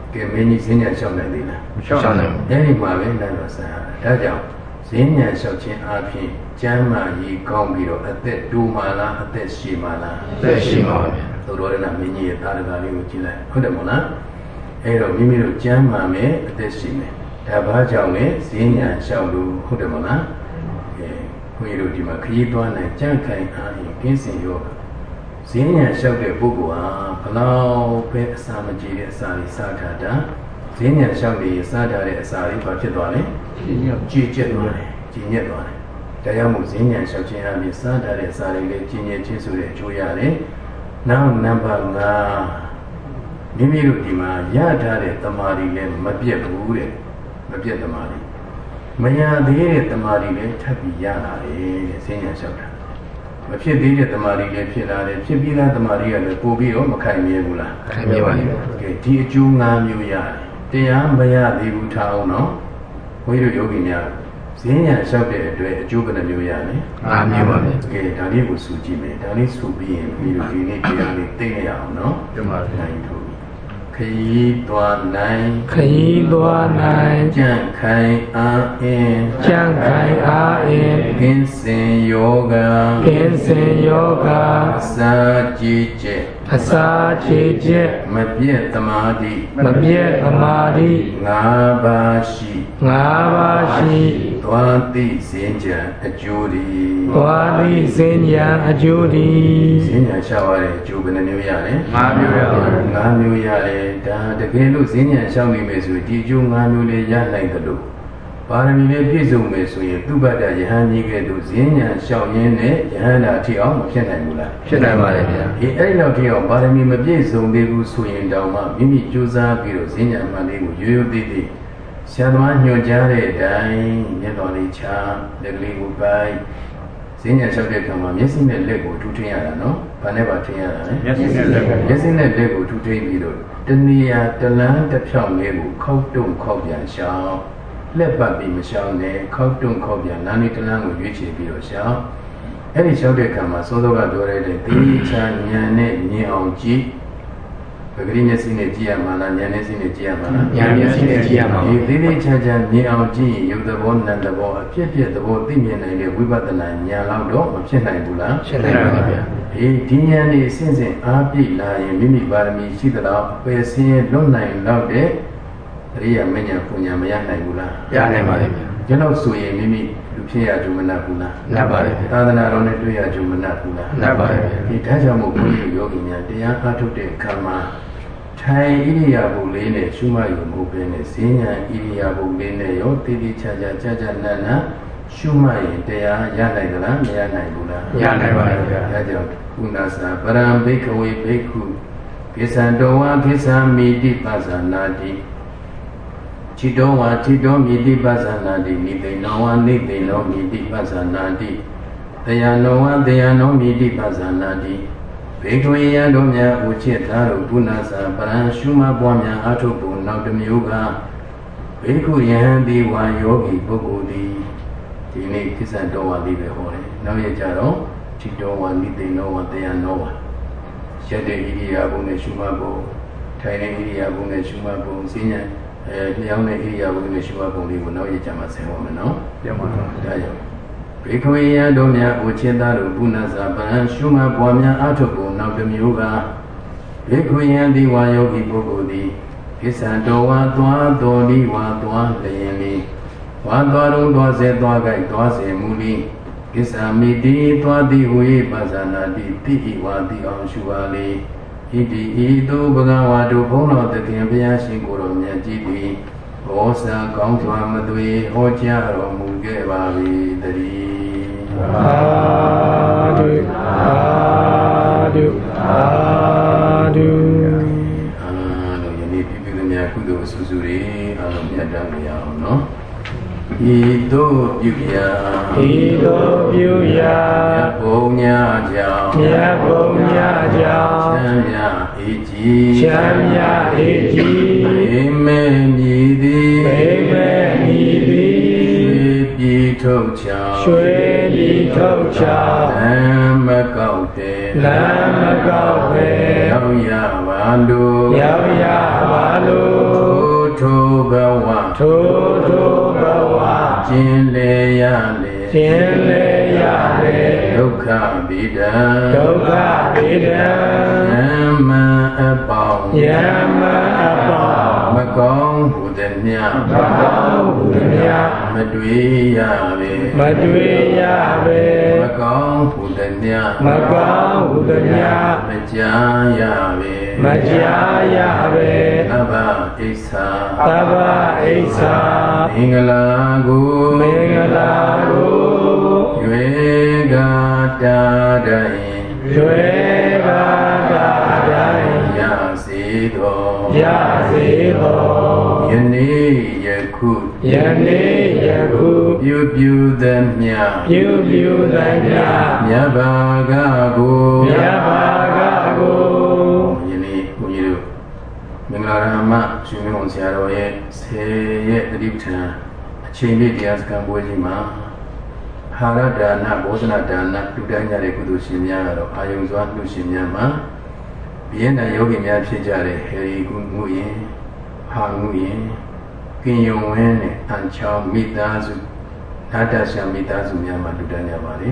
ကဲမင်းကြီးဈဉ္ညာလျှောက်နိုင်သေးလားလျှောက်နိုင်အဲ့ဒီမှာပဲနတ်တော်ဆရာဒါကြောင့်ဈဉ္ညာလျှောက်ခြင်းအပြင်ကျမ်းမာရေးကောင်းပြီးတော့အသက်တူမာလားအသက်ရှည်မာလားအသက်ရှည်ပါဗျာသူတော်ရဏမင်းကြီးရဲ့တာရကလေးကိုကြည့်လိုက်ဟုတ်တယ်မို့လားအဲ့တော့မိမိတို့ကျမ်းမာမယ်အသက်ရှည်မယ်ဒါဘာကြောင့်လဲဈဉ္ညာလျှောက်လို့ဟုတ်တယ်မို့လားခွေးတို့ဒီမှာခရီးသွားနိုင်ကြံ့ခိုင်အားဖြင့်ကင်းစင်ရောဈဉ္ညာလျှောက်တဲ့ပုဂ္ဂိုလ်ဟာဘလောက်ပဲအစာမကြေတဲ့အစာတွေစားထားတာဈဉ္ညာလျှောက်နေစားထားတဲ့အစာတွေဘာဖြစ်သွားလဲကြည်ကျက်သွားတယ်ကြည်ညက်သွားတယ်တရားမှုဈဉ္ညာလျှောက်ခြင်းအပြင်စားထားတဲ့အစာတွေလည်းကြည်ညက်ခြင်းဆိုတဲ့အကျိုးရတယ်နောက်နံပါတ်5မိမိတို့ဒီမှာရထားတဲ့တမာရီလည်းမပြတ်ဘူးတဲ့မပြတ်တမာရီမရသေးတဲ့တမာရီလည်းထပ်ပြီးရလာတယ်တဲ့ဈဉ္ညာလျှောက်တာမဖြစ်သေးတဲ့တမာရီလည်းဖြစ်လာတယ်ဖြစ်ပြီးသားတမာရီကလည်းပို့ပြီးတော့မခိုင်မြဲဘူးလားခိုင်မြဲပါဘူးကဲဒီအကျိုး5မျိုးရတယ်တရားမရသေးဘူးထားအောင်နော်ဘုန်းကြီးတို့ယောဂီများဈဉ္ညာလျှောက်တဲ့အတွက်အကျိုးဘယ်နှမျိုးရလဲ 5မျိုးပါပဲကဲဒါလေးကိုစုကြည့်မယ်ဒါလေးစုပြီးရင်ဘုန်းကြီးတို့ဒီနေ့တရားလေးသိနေရအောင်နော်ပြန်ပါနိုင်ထို့ခရီးသွားနိုင်ခရီးသွားနိုင်ကြံ့ခိုင်အားအင်းကြံ့ခိုင်အားအင်းကင်းစင်ယောဂကင်းစင်ယောဂအစာကြည်ကျက်အစာကြည်ကျက်မပြည့်သမာဓိမပြည့်သမာဓိ 5ပါးရှိ 5ပါးရှိသွားသိစင်ကြံအကျိုးဒီသွားသိစင်ကြံအကျိုးဒီစင်ကြံရှားရတဲ့အကျိုးဘယ်နှမျိုးရလဲ 5မျိုးရပါ 5မျိုးရတယ်ဒါတကယ်လို့စင်ကြံရှောက်နေမယ်ဆိုဒီအကျိုး5မျိုးလေးရနိုင်တယ်လို့ပါရမီလေးပြည့်စုံမယ်ဆိုရင်သူပတ္တယဟန်ကြီးကဲ့သို့စင်ကြံရှောက်ရင်းနဲ့ယဟန္တာထိအောင်မဖြစ်နိုင်ဘူးလားဖြစ်နိုင်ပါတယ်ဗျာအဲ့လောက်ထိအောင်ပါရမီမပြည့်စုံသေးဘူးဆိုရင်တောင်မှမိမိကြိုးစားပြီးတော့စင်ကြံမှန်လေးကိုရိုးရိုးသေးသေးဆရာသမားညွှန်ကြားတဲ့အတိုင်းမျက်တော်လေးချလက်ကလေးကိုပိုက်စင်ညာလျှောက်တဲ့အခါမှာမျက်စိနဲ့လက်ကိုထူထင်းရတာနော်။ဘာနဲ့ပါထင်းရတာလဲ။မျက်စိနဲ့လက်ကိုထူထင်းပြီးတော့တဏှာတလန်းတစ်ဖြောင်းလေးကိုခောက်တုံခောက်ပြန်ရှောင်းလက်ပတ်ပြီးမရှောင်းနဲ့ခောက်တုံခောက်ပြန်နာနေတလန်းကိုရွေးချယ်ပြီးတော့ရှောင်းအဲ့ဒီလျှောက်တဲ့အခါမှာစောစောကပြောရတဲ့သေချာဉာဏ်နဲ့မြင်အောင်ကြည့်ပဂရိမျက်စိနဲ့ကြည့်ရမှာလားဉာဏ်နဲ့စိနဲ့ကြည့်ရမှာလားဉာဏ်မျက်စိနဲ့ကြည့်ရမှာဒီသေးသေးချာချာမြင်အောင်ကြည့်ရင်ယုတ်သဘောနံသဘောအဖြစ်ဖြစ်သဘောသိမြင်နိုင်တဲ့ဝိပဿနာဉာဏ်လောက်တော့မဖြစ်နိုင်ဘူးလားဖြစ်နိုင်ပါဗျာဒီဉာဏ်นี่စဉ်စဉ်အားပြည့်လာရင်မိမိပါရမီရှိသလားပယ်ဆင်းရဲလွတ်နိုင်တော့တဲ့အရိယာမဉ္ဇဉ်ပူညာမရနိုင်ဘူးလားရနိုင်ပါလေဗျာဒီလောက်ဆိုရင်မိမိလူဖြစ်ရကြုံမနာဘူးလားနတ်ပါလေသာသနာတော်နဲ့တွေ့ရကြုံမနာဘူးလားနတ်ပါလေဒီဒါကြောင့်မို့ဘုန်းကြီးယောဂီများတရားအားထုတ်တဲ့အခါမှာထိုင်ဣရိယာပုလေးနဲ့ရှုမှတ်ရုံမဟုတ်ဘဲနဲ့ဈဉ္ညာဣရိယာပုလေးနဲ့ရောတည်တည်ချာချာကြာကြာနာနာရှုမှတ်ရင်တရားရနိုင်သလားမရနိုင်ဘူးလားရနိုင်ပါရဲ့ဗျာဒါကြောင့်ကုဏ္ဏစာပရံဘိက္ခဝေဘိက္ခုကိသံတောဝါကိသံမိတိပဇာနာတိခြိတောဝါခြိတောမိတိပဇာနာတိနိသိဏောဝါနိသိဏောမိတိပဇာနာတိတယနောဝါတယနောမိတိပဇာနာတိဘေကဝေယံတို့များဥจิตသားတို့ကုဏ္ဏစာပရံရှုမှတ်ပွားများအထုပ်ပုံနောက်တစ်မျိုးကဘေကုယံဒီဝါယောဂီပုဂ္ဂိုလ်သည်ဒီနေ့ကိစ္စတော်ဝါလေးပဲဟောတယ်နောက်ရကြတော့ခြိတော်ဝါနိသိဏောဝါတယနောဝါရက်တဲ့ဣရိယာပုနဲ့ရှုမှတ်ပုံထိုင်တဲ့ဣရိယာပုနဲ့ရှုမှတ်ပုံဈဉ္ညာလျောင်းတဲ့ဣရိယာပုနဲ့ရှုမှတ်ပုံလေးကိုနောက်ရကြမှာဆင်ဟောမယ်နော်ပြန်ပါတော့ဒါကြောင့်ဘေခဝေယံတို့များဥจิตသားတို့ပုဏ္ဏစာပရံရှုမှတ်ပွားများအထုပ်ပုံနောက်တစ်မျိုးကဘေခဝေယံဒီဝါယောဂီပုဂ္ဂိုလ်သည်ကိစ္စတော်ဝါသွားတော်ဒီဝါသွားလျင်လီဝါသွားတော်သွားစေသွားကြိုက်သွားစေမူလီကိစ္စမိတိသွားသည်ဟူ၏ပါဇာနာတိတိဤဝါတိအောင်ရှုပါလေဣတိဤသို့ဘဂဝါတို့ဘုန်းတော်သခင်ဘုရားရှင်ကိုယ်တော်မြတ်ကြီးသည်ဘောဇာကောင်းစွာမသွေဟောကြားတော်မူခဲ့ပါ၏တည်းသာဓုသာဓုသာဓုအားလုံးယနေ့ပြုသမျှကုသိုလ်အဆူဆူတွေအားလုံးမြတ်တမ်းကြရအောင်နော်ဤသို့ပြုရာဘုံညာကြောင့်မြတ်ဘုံညာကြောင့်ချမ်းမြအေးကြီးချမ်းမြအေးကြီးအိမေမြည်သည်အိမေမြည်သည်ပြည်ထုတ်ချောင်းရွှေပြည်ထုတ်ချောင်းလမ်းမကောက်တဲ့လမ်းမကောက်ပဲရောက်ရပါလို့ရောက်ရပါလို့ bava Jin le yale Dukha bida Yama abang Magong hudanya Madwi yabe Magong hudanya Majaya be Aba Isa Mingalagu Yuega Dadai Yasido Yani Yaku Yu Danya Nyabagago Minglarama, Shumon Siaroye, say the deep turn, a chain Dias Cambojima, Haradana, Bosnadana, Dudanya Kudushimya, Ayuzwan Dushimyama, Vienna Yogi Machijare, Heri Gunguye, Hanguye, Kinyowen, and Chow Mitazu, Natasha Mitazu Yama Dudanya Valley.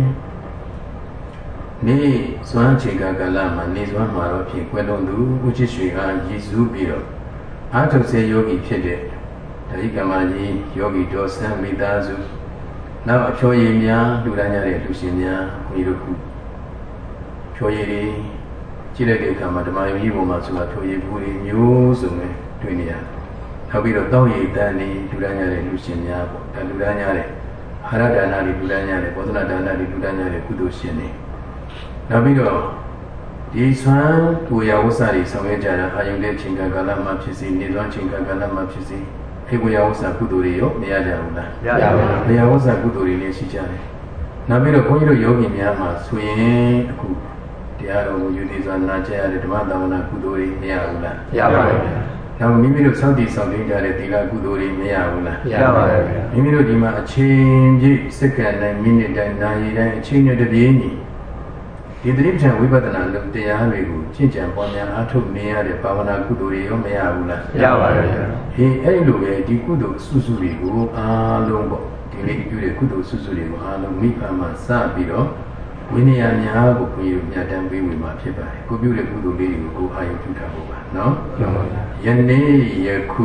Ni Swanchiga Galama, Nizwan Maropi, Quelondu, Uchishiga, Yizu Biro. Ato say Yogi Pede, Tarikamaji, Yogi Dosan Midazu. Now a Choyemia, Dudanya, Lucinia, Miruku. Choyeri, Chile Kamadama, Yivomatsu, Toye Puri, Yuzume, Twinia. Habiro Toyi, Dani, Dudanya, Lucinia, Dudanya, Haradana, Dudanya, Bosnadana, Dudanya, Kudushini. Nabido, this one, we are also some Jara, I am getting a galama pisi, Nidwanching a galama pisi. We are also Kudurio, Niada. They are also Kuduri, Shijari. Nabido, Koyo Yogi Miyama, Swing, Diaro, Udizan, Naja, the Madonna Kuduri, Niaula. Now, Mimido Saudi something that Diga Kuduri, Niaula. Mimido Dima, a change, second, and minute, and 9, change the Vieni. The Dripjan Wibadana looked the Yahoo, Chinchan Ponya, Atu Mea, the Pavana Kuduri, Meaula. He Elue, the Kudu Susurigo, Alongo, the Lake Kudu Susurigo, Alomipama Sabiro, Winnie and Yabu, Yadambi with my paper, Kubu Kudu, go high to Taboba, no? Yane Yaku,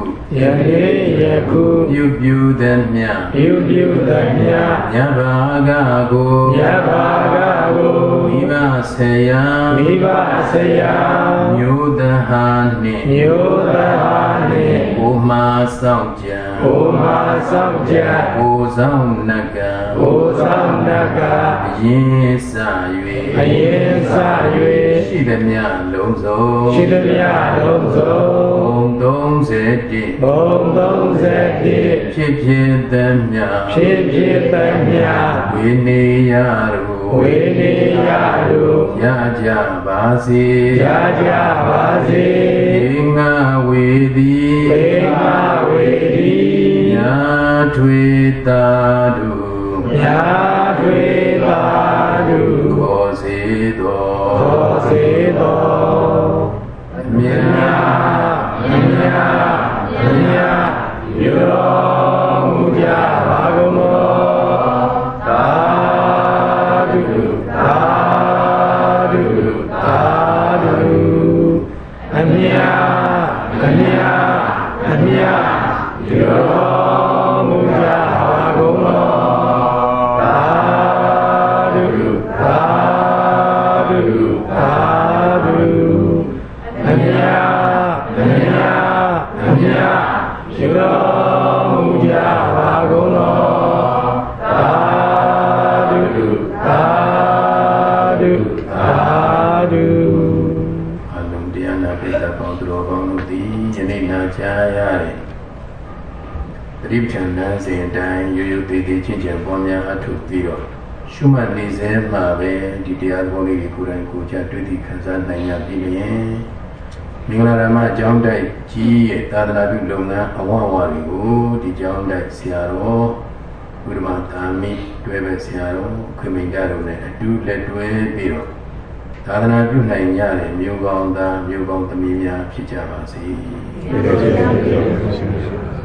you view them, Yabagago, Viva Seya, Nyudahani, Oma Sauja, Ozaunaga, Yesayue, Shidamia Lozo, Dong Zeti, Chipidamia, Winiyaru, Yaja Basi, Inga Wedi, Yatwitadu, Cosido, Shuma Lize Mabe, Didia Boli Kuran Kuja, Duty Kazan, Naya Mingarama Jondai, G, Tadana Luna, Awawarigo, the Jondai Siaro, Urmatami, Dwebe Siaro, Kumingaro, do let Dwe Biro. သာသနာပြုနိုင်ကြတဲ့မျိုးကောင်းသားမျိုးကောင်းသမီးများဖြစ်ကြပါစေ။